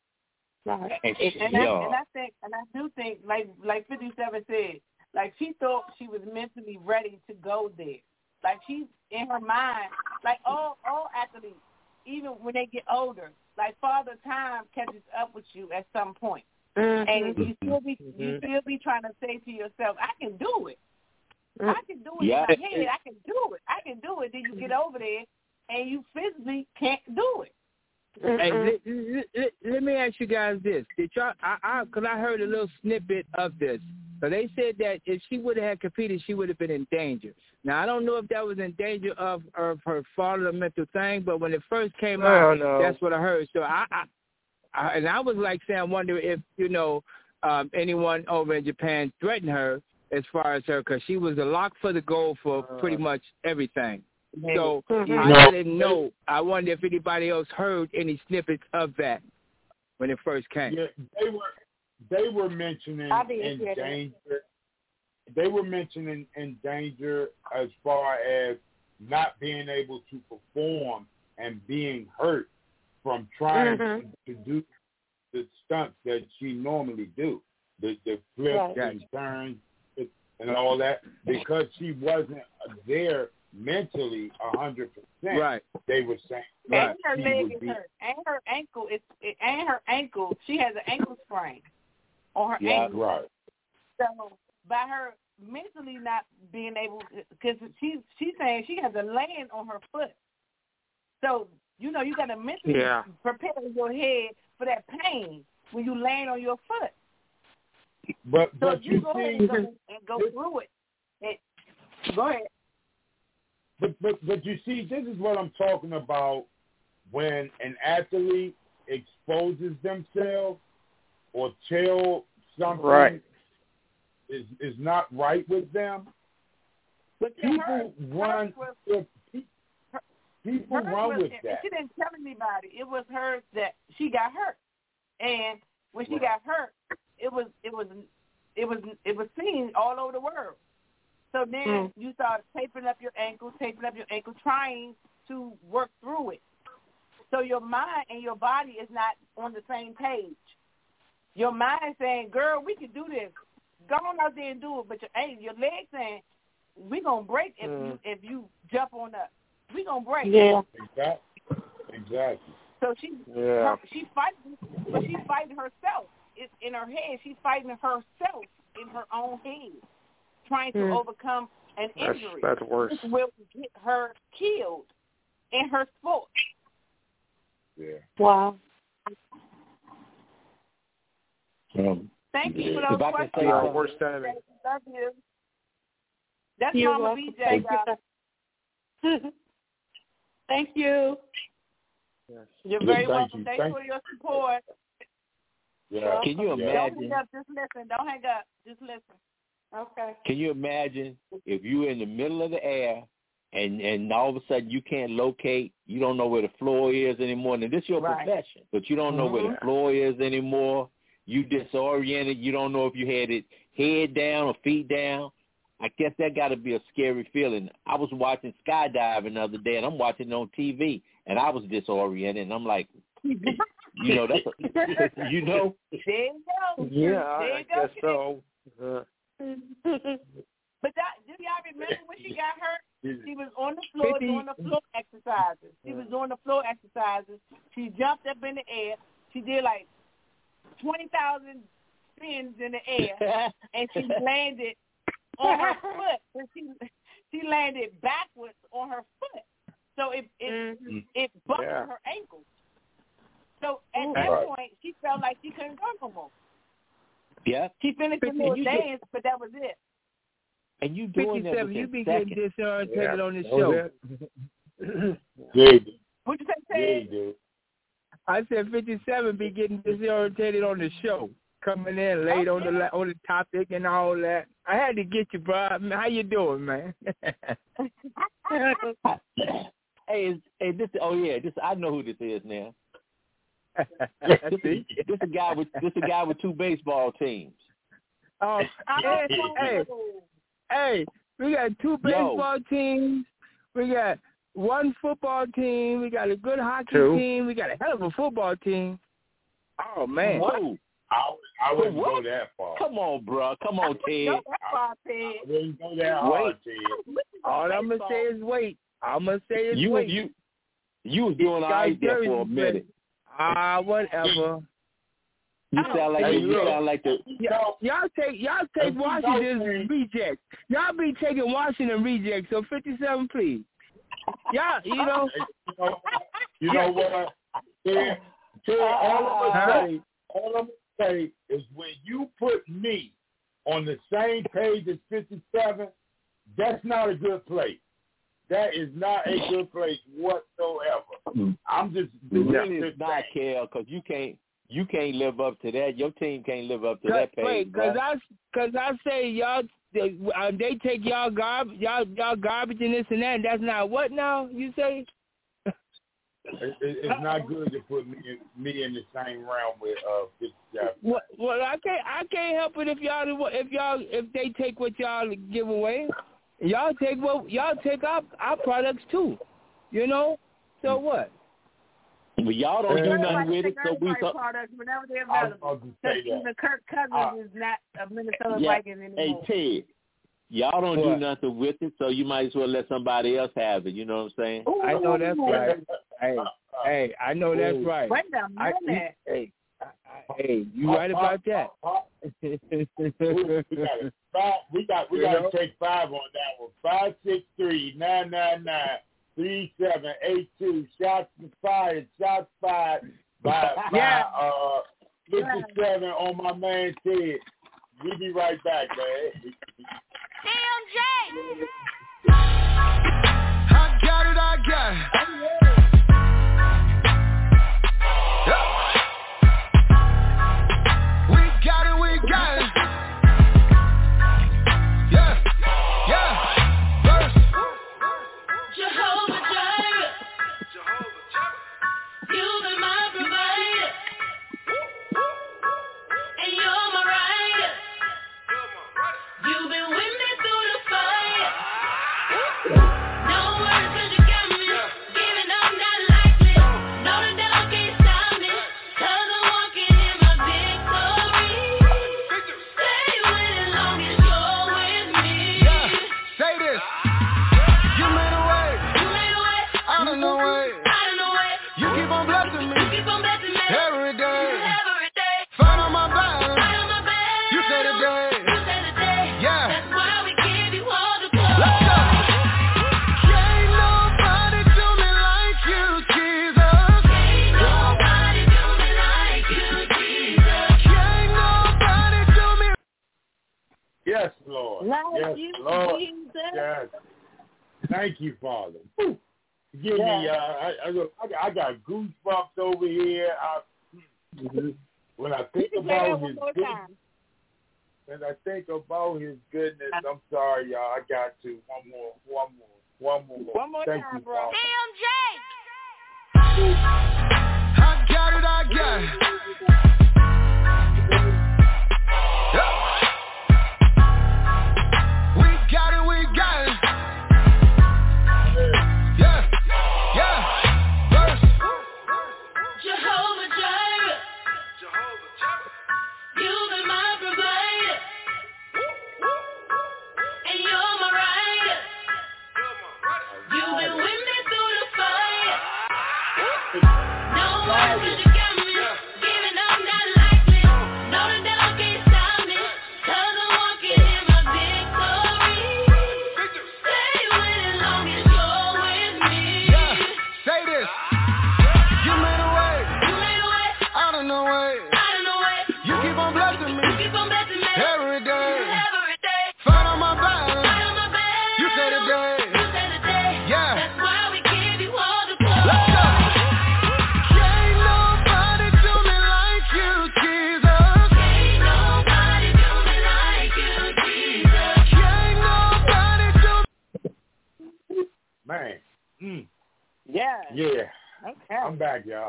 Right. And, she's and, young. I, and I think, and I do think, like like fifty-seven said, like she thought she was mentally ready to go there. Like she's in her mind, like all all athletes, even when they get older, like Father Time catches up with you at some point, mm-hmm. and you still be mm-hmm. you still be trying to say to yourself, I can do it. I can do it yeah. in my head. I can do it. I can do it. Then you get over there, and you physically can't do it. Hey, let, let, let, let me ask you guys this: Did y'all? I, I, cause I heard a little snippet of this. So they said that if she would have competed, she would have been in danger. Now I don't know if that was in danger of, of her father mental thing, but when it first came no, out, no. that's what I heard. So I, I, I, and I was like saying, I wonder if you know um, anyone over in Japan threatened her as far as her, because she was a lock for the goal for pretty much everything. So mm-hmm. I didn't know. I wonder if anybody else heard any snippets of that when it first came. Yeah, they were they were mentioning in danger. They were mentioning in danger as far as not being able to perform and being hurt from trying mm-hmm. to, to do the stunts that she normally do, the the flips right. and turns and all that, because she wasn't there mentally a hundred percent. Right. They were saying, and right. her she leg would is be, hurt, and her ankle is, and her ankle. She has an ankle sprain. on her Yeah, ankle. right. So by her mentally not being able, because she's she's saying she has a land on her foot. So you know you got to mentally Yeah. prepare your head for that pain when you land on your foot. But So but you, you go ahead see, and go, and go through it. it. Go ahead. But but but you see, this is what I'm talking about. When an athlete exposes themselves or tell something Right. is is not right with them, But to people her, run. hers with- her, People hers run was, with and that. she didn't tell anybody. It was hers that she got hurt, and when she Right. got hurt, it was it was it was it was seen all over the world. So then Mm. you start taping up your ankle, taping up your ankle, trying to work through it. So your mind and your body is not on the same page. Your mind is saying, "Girl, we can do this. Go on out there and do it." But your hey, your legs saying, "We gonna break if Mm. you if you jump on us. We gonna break." Yeah. Exactly. Exactly. So she Yeah. her, she fighting, but she's fighting herself. It's in her head. She's fighting herself in her own head, trying to Mm. overcome an That's, injury. that's worse. This will get her killed in her sport. Yeah. Wow. Um, Thank you for if those I can questions. say Yeah, something, worst enemy. Love you. That's You're Mama welcome. B J, Thank y'all. you. Thank you. Yes. You're Yeah, very thank welcome. you. Thanks Thank for your support. Yeah. can you Don't imagine? hang up. Just listen. Don't hang up. Just listen. Okay. Can you imagine if you're in the middle of the air and and all of a sudden you can't locate, you don't know where the floor is anymore, and this is your Right. profession, but you don't know where the floor is anymore. You disoriented. You don't know if you had it head down or feet down. I guess that got to be a scary feeling. I was watching skydiving the other day, and I'm watching it on T V, and I was disoriented, and I'm like, you know, that's a, you know. There you go. Yeah, there I you go. guess so. Uh, But that, do y'all remember when she got hurt? She was on the floor fifty doing the floor exercises. She was doing the floor exercises. She jumped up in the air. She did like twenty thousand spins in the air, and she landed on her foot. And she she landed backwards on her foot. So it it Mm-hmm. it buckled Yeah. her ankle. So at that Right. point, she felt like she couldn't go no more. Yeah. She finished the fifty, little you do- dance, but that was it. And you doing that fifty-seven, you within be getting seconds. disorientated Yeah. on the that show. was it. Yeah, you do. What'd you say, Yeah, you Ted? do. I said fifty-seven be getting disorientated on the show, coming in late on the la- on the topic and all that. I had to get you, bro. How you doing, man? Hey, is, hey, this. Oh yeah, this. I know who this is now. This, See? this a guy with this a guy with two baseball teams. Oh, hey, hey, hey, we got two baseball teams. We got one football team. We got a good hockey Two. team. We got a hell of a football team. Oh man. What? I, I wouldn't What? go that far. Come on, bro. Come on, Ted. No, that's why I I said. wouldn't go that hard, Ted. All I'm gonna say is wait. I'm gonna say is You wait. you you was doing all right there for a minute. Ah, whatever. You sound like Hey, you, you look. sound like the. Y'all, y'all take y'all take Hey, Washington hey. rejects. Y'all be taking Washington rejects. So fifty-seven, please. Y'all, you know. You know, you know what? Ted, Ted, all I'm Huh? gonna say, all I'm gonna say is when you put me on the same page as fifty-seven, that's not a good place. That is not a good place whatsoever. I'm just Really, just it's not, Kel, because you can't you can't live up to that. Your team can't live up to Cause, that page. wait, cause bruh. I, cause I say y'all, they, uh, they take y'all garbage, y'all, y'all garbage and this and that. And that's not what now? You say? It, it, it's not good to put me in, me in the same realm with uh fifty-seven. Well, well, I can't, I can't help it if y'all, if y'all, if they take what y'all give away, y'all take what y'all take our our products too. You know? So what? But y'all don't do nothing Everybody with it, take so we. everybody So, products whenever they're I was available. about to say Because that. even Kirk Cousins Uh, is not a Minnesota yeah. Viking Hey anymore. Ted, y'all don't do What? nothing with it, so you might as well let somebody else have it. You know what I'm saying? I know that's right. Hey, hey, I know that's right. Wait a I, minute. hey, I, I, hey, you right about that. we got five, we got we got to take five on that one. Five six three nine nine nine three seven eight two. Shots fired. Shots fired by by yeah. uh fifty-seven yeah. on my man Ted. We be right back, man. D M J. I got it. I got it. Yeah. We got it. We got it. Yeah. Yeah. Verse. Jehovah Jireh. You've been my provider. And you're my rider. You've been with me through the fire. No worries 'cause you got me. Giving up not likely. No, the devil can't stop me. 'Cause I'm walking in my victory. Stay with as long as you're with me. Yeah. Say this. You made a way. You made a way. Out of no way. Out of no way. You keep on blessing me. You keep on blessing me. Every day. Every day. Fight on my battle. Fight on my battle. You say today. You say today. Yeah. That's why we give you all the glory. Let's go. Can't nobody do me like you, Jesus. Can't nobody do me like you, Jesus. Can't nobody do me. Yes, Lord. Like Yes, you, Lord. Jesus. Yes. Thank you, Father. Whew. Give Yeah. me, uh, I, I, look, I, got- I got goosebumps over here. I, when I think You can play that about one his more goodness, time. when I think about his goodness, I'm sorry, y'all. I got to. One more, one more, one more. One more Thank time, you, bro. Father. D M J. I got it. I got it. Yeah. We got it. We got it. Yeah. Yeah. Verse. Jehovah Jireh. You've been my provider. And you're my rider. You've been with me through the fire. No worries 'cause you got me. Giving up not likely. No, the devil can't stop me. 'Cause I'm walking in my victory. Stay with as long as you're with me. Yeah. Say this. You made a way. You made a way. Out of no way. Out of no way. You keep on blessing me. You keep on blessing me. Every day. Every day. Fight on my battle. Fight on my battle. You say today. You say today. Yeah. That's why we give you all the glory. Let's go. Can't nobody do me like you, Jesus. Can't nobody do me like you, Jesus. Can't nobody do me. Man. Mm. Yeah. Yeah. Okay. I'm back, y'all.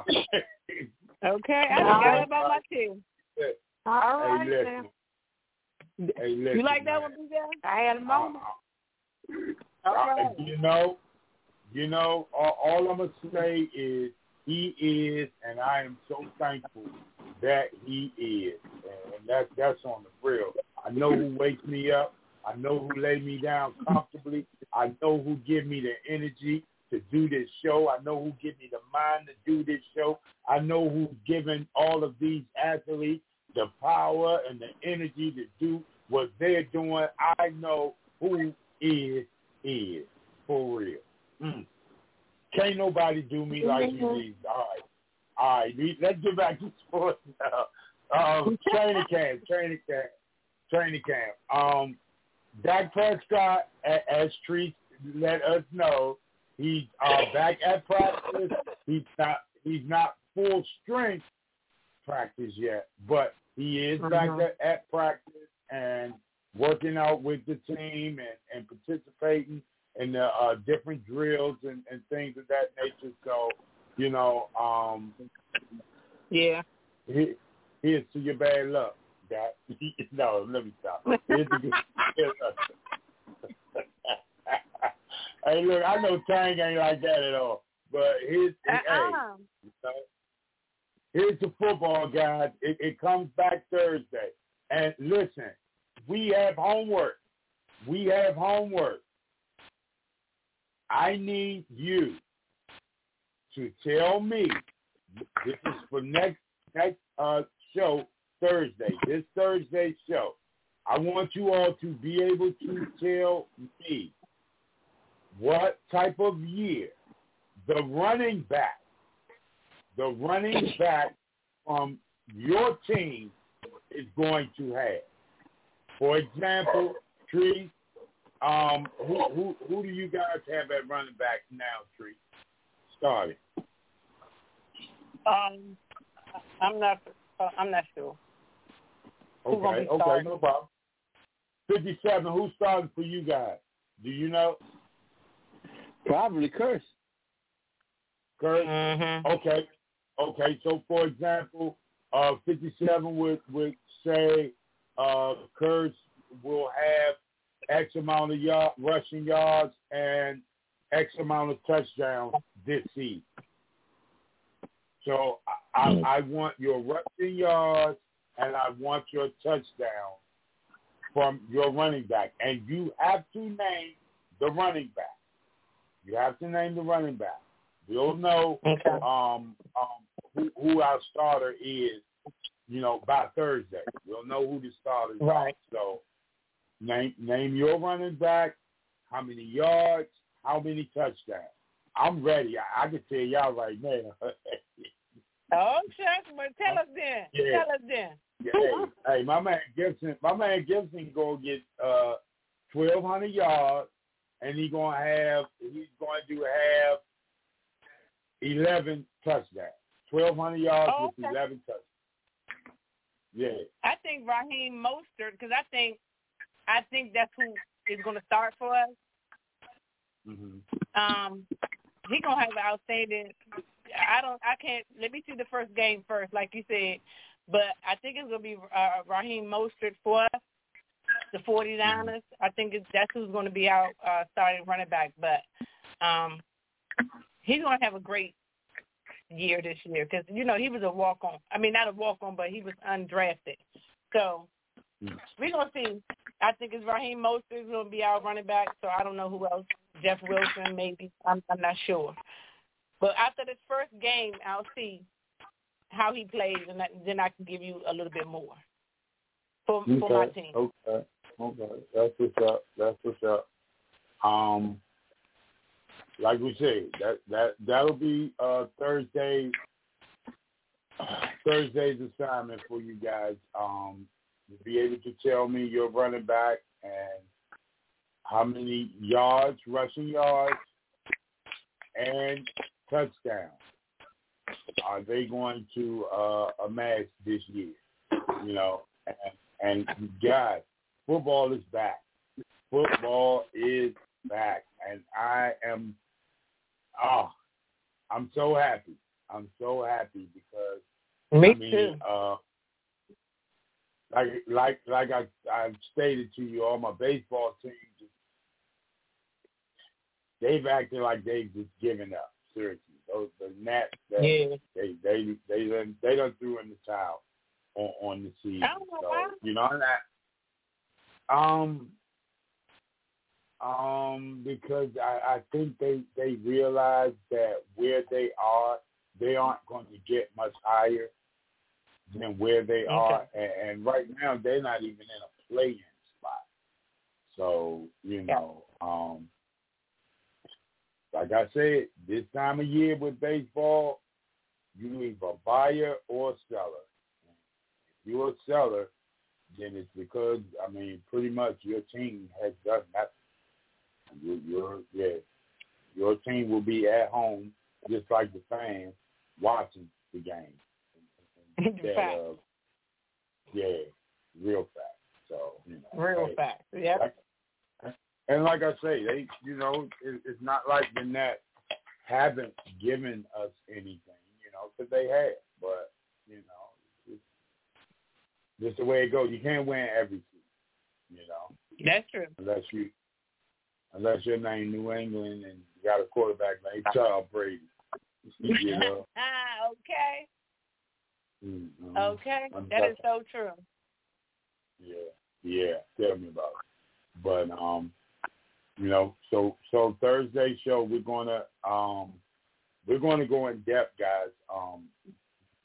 Okay. I forgot about my team. All Hey, right, listen. Hey, listen. You like that man. one, B J? I had a moment. Uh, All right. You know, you know, all, all I'm gonna say is he is, and I am so thankful that he is, and that's that's on the real. I know who wakes me up. I know who lay me down comfortably. I know who give me the energy to do this show. I know who give me the mind to do this show. I know who's giving all of these athletes the power and the energy to do what they're doing. I know who is is for real. Mm. Can't nobody do me like you do. All right. All right. we- Let's get back to sports now. Um, training camp, training camp, training camp. Um, Dak Prescott, a- as Treese let us know, he's uh, back at practice. He's not he's not full strength practice yet, but he is Uh-huh. back at, at practice and working out with the team and, and participating in the uh, different drills and, and things of that nature. So, you know, um, Yeah. he, here's to your bad luck. That no, let me stop. Here's to your luck. Hey, look, I know Tang ain't like that at all, but here's Uh-uh. hey, you know, here's the football, guys. It, it comes back Thursday, and listen, we have homework. We have homework. I need you to tell me. This is for next next uh, show. Thursday, this Thursday show, I want you all to be able to tell me what type of year the running back, the running back from your team is going to have. For example, Tree, um, who, who who do you guys have at running back now, Tree? Starting. Um, I'm not. Uh, I'm not sure. Who's gonna Okay, be okay, no problem. fifty-seven. Who's starting for you guys? Do you know? Probably Curse. Curse. Mm-hmm. Okay, okay. So, for example, uh, fifty-seven would would say uh, Curse will have X amount of yard, rushing yards and X amount of touchdowns this season. So I, I, I want your rushing yards and I want your touchdown from your running back. And you have to name the running back. You have to name the running back. We'll know okay. um, um, who, who our starter is, you know, by Thursday. We'll know who the starter is. Right. So name name your running back, how many yards, how many touchdowns. I'm ready. I, I can tell y'all right now. Oh, shucks, but tell us then. Yeah. Tell us then. Yeah, hey, hey, my man Gibson, my man Gibson gonna get uh twelve hundred yards, and he gonna have he's going to have eleven touchdowns. Twelve hundred yards Oh, with okay. eleven touchdowns. Yeah. I think Raheem Mostert, because I think I think that's who is going to start for us. Mm-hmm. Um, he's gonna have an outstanding. I don't. I can't. Let me see the first game first, like you said. But I think it's gonna be uh, Raheem Mostert for us, the forty-niners. I think it's, that's who's going to be our uh, starting running back. But um, he's going to have a great year this year because you know he was a walk-on. I mean, not a walk-on, but he was undrafted. So we're gonna see. I think it's Raheem Mostert is going to be our running back. So I don't know who else. Jeff Wilson, maybe. I'm, I'm not sure. But after this first game, I'll see how he plays, and that, then I can give you a little bit more for, okay. for my team. Okay, okay, that's what's up. That's what's up. Um, like we said, that that that'll be uh, Thursday. Thursday's assignment for you guys. Um, to be able to tell me your running back and how many yards, rushing yards, and touchdowns are they going to uh, amass this year? You know, and, and guys, football is back. Football is back, and I am, oh, I'm so happy. I'm so happy because me I mean, too. Uh, like like like I I stated to you, all my baseball teams, they've acted like they've just given up. Seriously, those the Nats, they, yeah. they they they they they done threw in the towel on, on the season. I don't know so why. you know that. Um. Um, because I, I think they, they realize that where they are, they aren't going to get much higher than where they okay. are. And, and right now, they're not even in a play-in spot. So, you know, um, like I said, this time of year with baseball, you either a buyer or a seller. If you're a seller, then it's because, I mean, pretty much your team has done nothing. Your, your, yeah, your team will be at home, just like the fans, watching the game. Instead of, yeah, real fact. So, you know, real hey, fact. Yeah. Like, and like I say, they, you know, it, it's not like the Nats haven't given us anything, you know, because they have. But you know, it's just the way it goes. You can't win every season, you know. That's true. Unless you. Unless your name New England and you got a quarterback named Charles Brady. You know? okay. Mm-hmm. Okay. I'm that is so true. Yeah. Yeah. Tell me about it. But um, you know, so so Thursday show we're gonna um we're gonna go in depth, guys. Um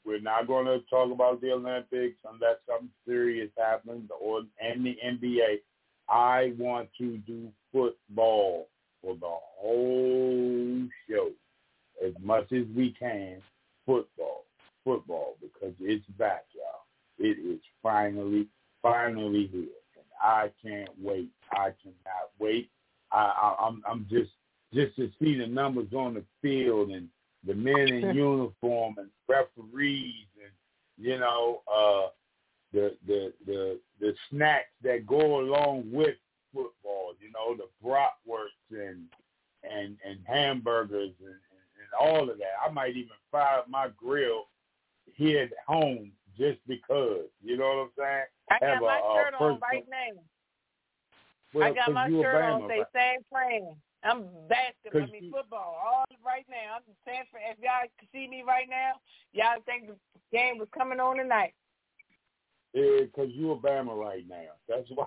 we're not going to talk about the Olympics unless something serious happens, or and the N B A. I want to do football for the whole show as much as we can. Football, football, because it's back, y'all. It is finally, finally here, and I can't wait. I cannot wait. I, I, I'm, I'm just, just to see the numbers on the field and the men in uniform and referees and you know uh, the the the the snacks that go along with football. You know the bratwursts and and and hamburgers and, and, and all of that. I might even fire up my grill here at home just because. You know what I'm saying? I got Have my a, shirt a on right now. Well, I got my shirt Bama, on. Say right? San Fran. I'm basketball. I mean you, football. All right now. I'm San Fran. If y'all can see me right now, y'all think the game was coming on tonight. Yeah, because you're Bama right now. That's why.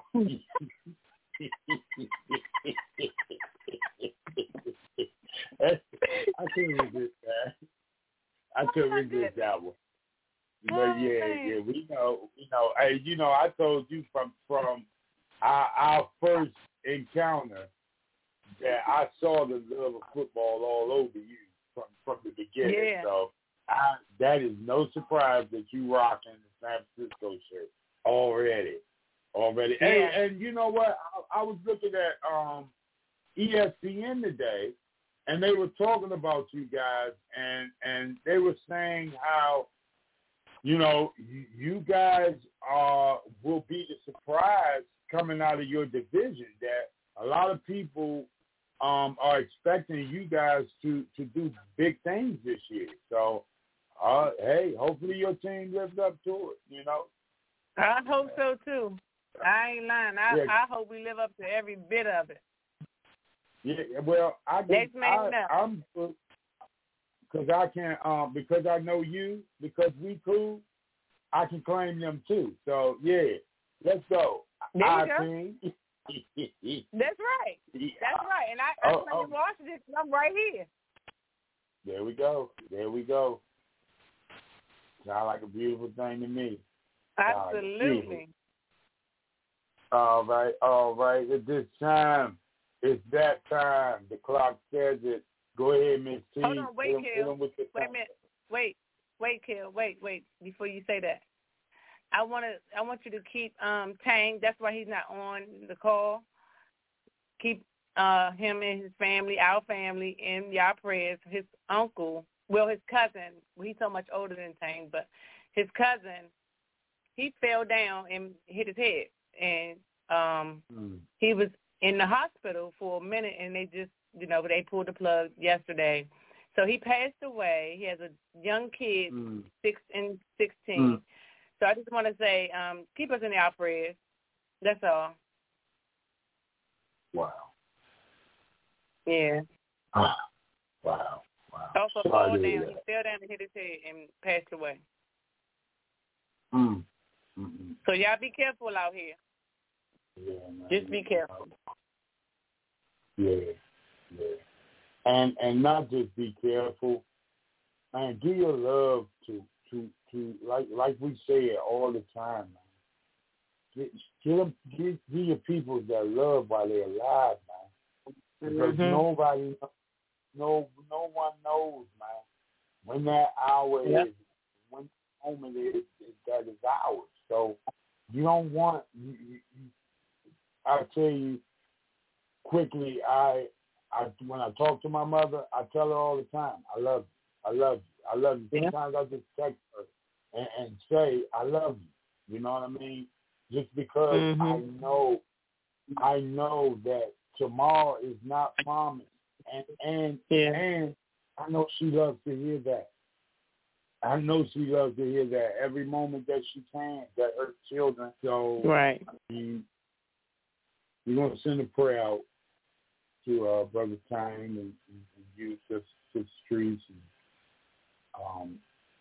I couldn't resist that. I couldn't resist that one. But oh, yeah, man. yeah, we know, we know. Hey, you know, I told you from from our, our first encounter that I saw the love of football all over you from from the beginning. Yeah. So I, that is no surprise that you rocking the San Francisco shirt already, already. Yeah. Hey, and you know what? I, I was looking at um, E S P N today, and they were talking about you guys, and and they were saying how, you know, you, you guys uh, will be the surprise coming out of your division, that a lot of people um, are expecting you guys to, to do big things this year. So, uh, hey, hopefully your team lives up to it, you know. I hope so, too. I ain't lying. I, Yeah. I hope we live up to every bit of it. Yeah, well, I Next man I, up. I'm because I can um because I know you, because we cool, I can claim them too. So yeah, let's go. There you Our go. team. That's right. That's right. And I, I Oh, play oh. in Washington. I'm right here. There we go. There we go. Sound like a beautiful thing to me. Absolutely. All right, all right. At this time, it's that time. The clock says it. Go ahead, Miss T. Hold on, wait, Hit 'em- hit 'em Kill. with your Wait a time. minute. Wait, wait, Kill. Wait, wait. Before you say that, I want to. I want you to keep um, Tang. That's why he's not on the call. Keep uh, him and his family, our family, in your prayers. His uncle, well, his cousin. Well, he's so much older than Tang, but his cousin, he fell down and hit his head, and um, Mm. he was in the hospital for a minute, and they just, you know, they pulled the plug yesterday. So he passed away. He has a young kid, Mm. six and sixteen. Mm. So I just want to say, um, keep us in our prayers. That's all. Wow. Yeah. Wow. Wow. Off a Sorry fall to down. hear He that. fell down and hit his head and passed away. Mm. Mm-mm. So y'all be careful out here. Yeah, man. Just be careful. Yeah, yeah. And and not just be careful, man. Give your love to to to like like we say it all the time, man. Get, get them, give, give your people that love while they're alive, man. Because Mhm. nobody, no no one knows, man, when that hour Yep. is, when the moment is, is that is ours. So you don't want. You, you, you, I'll tell you quickly. I, I when I talk to my mother, I tell her all the time, I love you. I love you. I love you. Yeah. Sometimes I just text her and, and say, I love you. You know what I mean? Just because Mhm. I know, I know that tomorrow is not promised, and and Yeah. and I know she loves to hear that. I know she loves to hear that every moment that she can, that her children. So Right. I mean, we're gonna send a prayer out to uh, Brother Time and, and, and you, Sister Sister Streets, and um,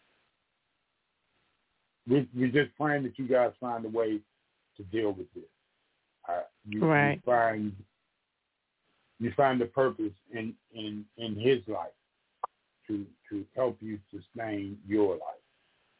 we we just praying that you guys find a way to deal with this. Uh, you, Right. you find you find the purpose in, in, in his life to to help you sustain your life.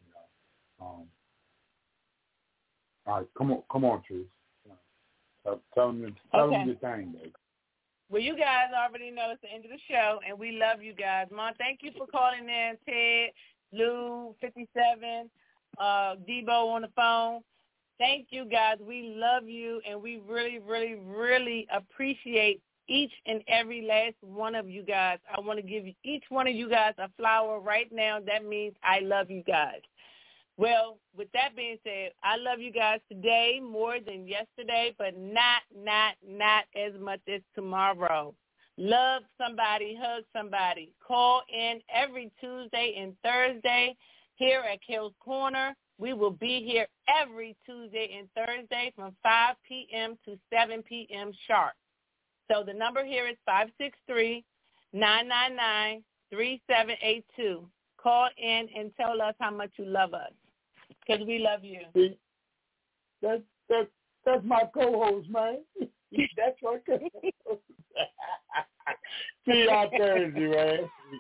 All right, come on, come on, Truth. Tell, tell them, tell Okay. them your thing, baby. Well, you guys already know it's the end of the show, and we love you guys. Mom, thank you for calling in, Ted, Lou, fifty-seven, uh, Debo on the phone. Thank you, guys. We love you, and we really, really, really appreciate each and every last one of you guys. I want to give each one of you guys a flower right now. That means I love you guys. Well, with that being said, I love you guys today more than yesterday, but not, not, not as much as tomorrow. Love somebody, hug somebody. Call in every Tuesday and Thursday here at Kel's Corner. We will be here every Tuesday and Thursday from five p.m. to seven p.m. sharp. So the number here is five six three, nine nine nine, three seven eight two. Call in and tell us how much you love us, because we love you. See, that's, that's, that's my co-host, man. That's my co-host. See you on Thursday, man.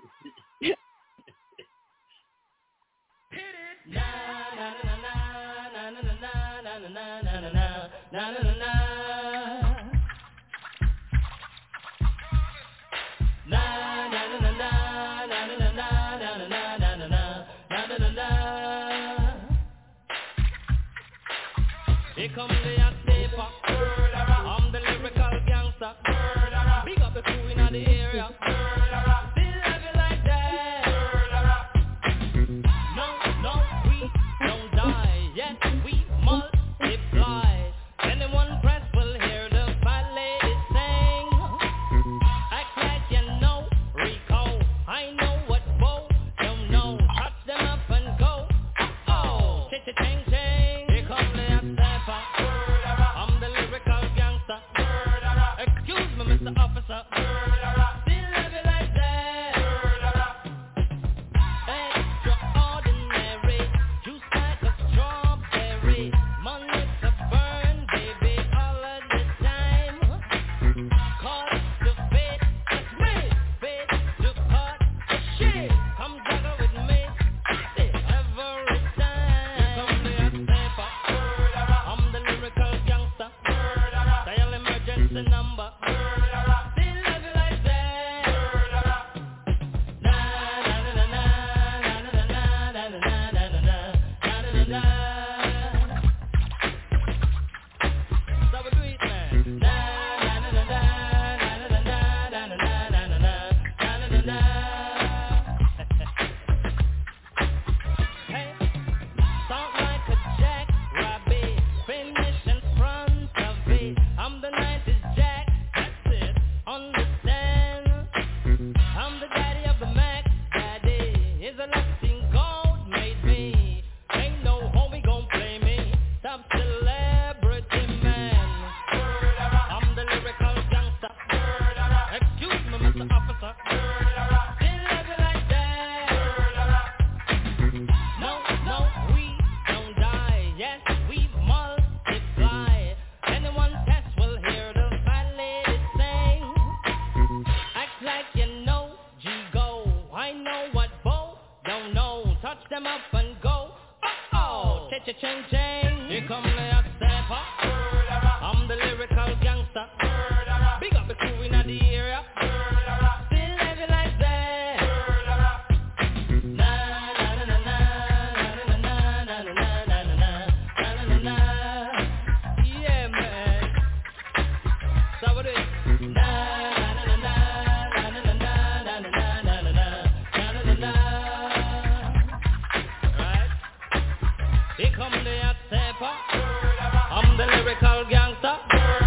Na na na na na na na na na na na na na na na. Here come the hot paper. I'm the lyrical gangster. Big up the crew in the area. Still have it like that. No, no, we don't die. Yes, we multiply. Anyone press will hear the fat lady sing. Act like you know Rico. I know what Bo don't know. Touch them up and go. Oh, ching ching. Here come the hot stepper. I'm the lyrical gangster. Excuse me, Mister Officer. Still love it like that. Extraordinary. Juice like a strawberry. Money to burn, baby, all of the time. Caught to fit, it's me. Fit to cut the shit. Come juggle with me. Every time. Here come the hot stepper. I'm the lyrical gangster. Dial emergency number. Still love it like that. Na na na na na na na na na na na na na na. So we do it, man. Na na na na na na na na na na na na na na. Hey, sound like a jackrabbit, finish in front of it. I'm the nineties Jack, that's it, understand? I'm the daddy of the Mac, daddy. Is a Latin gold made me. Ain't no homie gon' play me. Top celebrity man. I'm the lyrical gangster. Excuse me, Mister Officer. Still love it like that. No, no, we don't die. Yes, we multiply. Anyone test will hear the fat lady sing. Act like you know G-Go. I know what Bo don't know. Touch them up and go. Oh, cha-cha-ching-ching. Here come the hot stepper. I'm the lyrical gangster. Big up the crew in the area. Still have it like that. Na na na na na na na na na na na na na na. Yeah, man. So what is na na na na na na na na na na na na na. Right? Here come the hot stepper. I'm the lyrical gangster.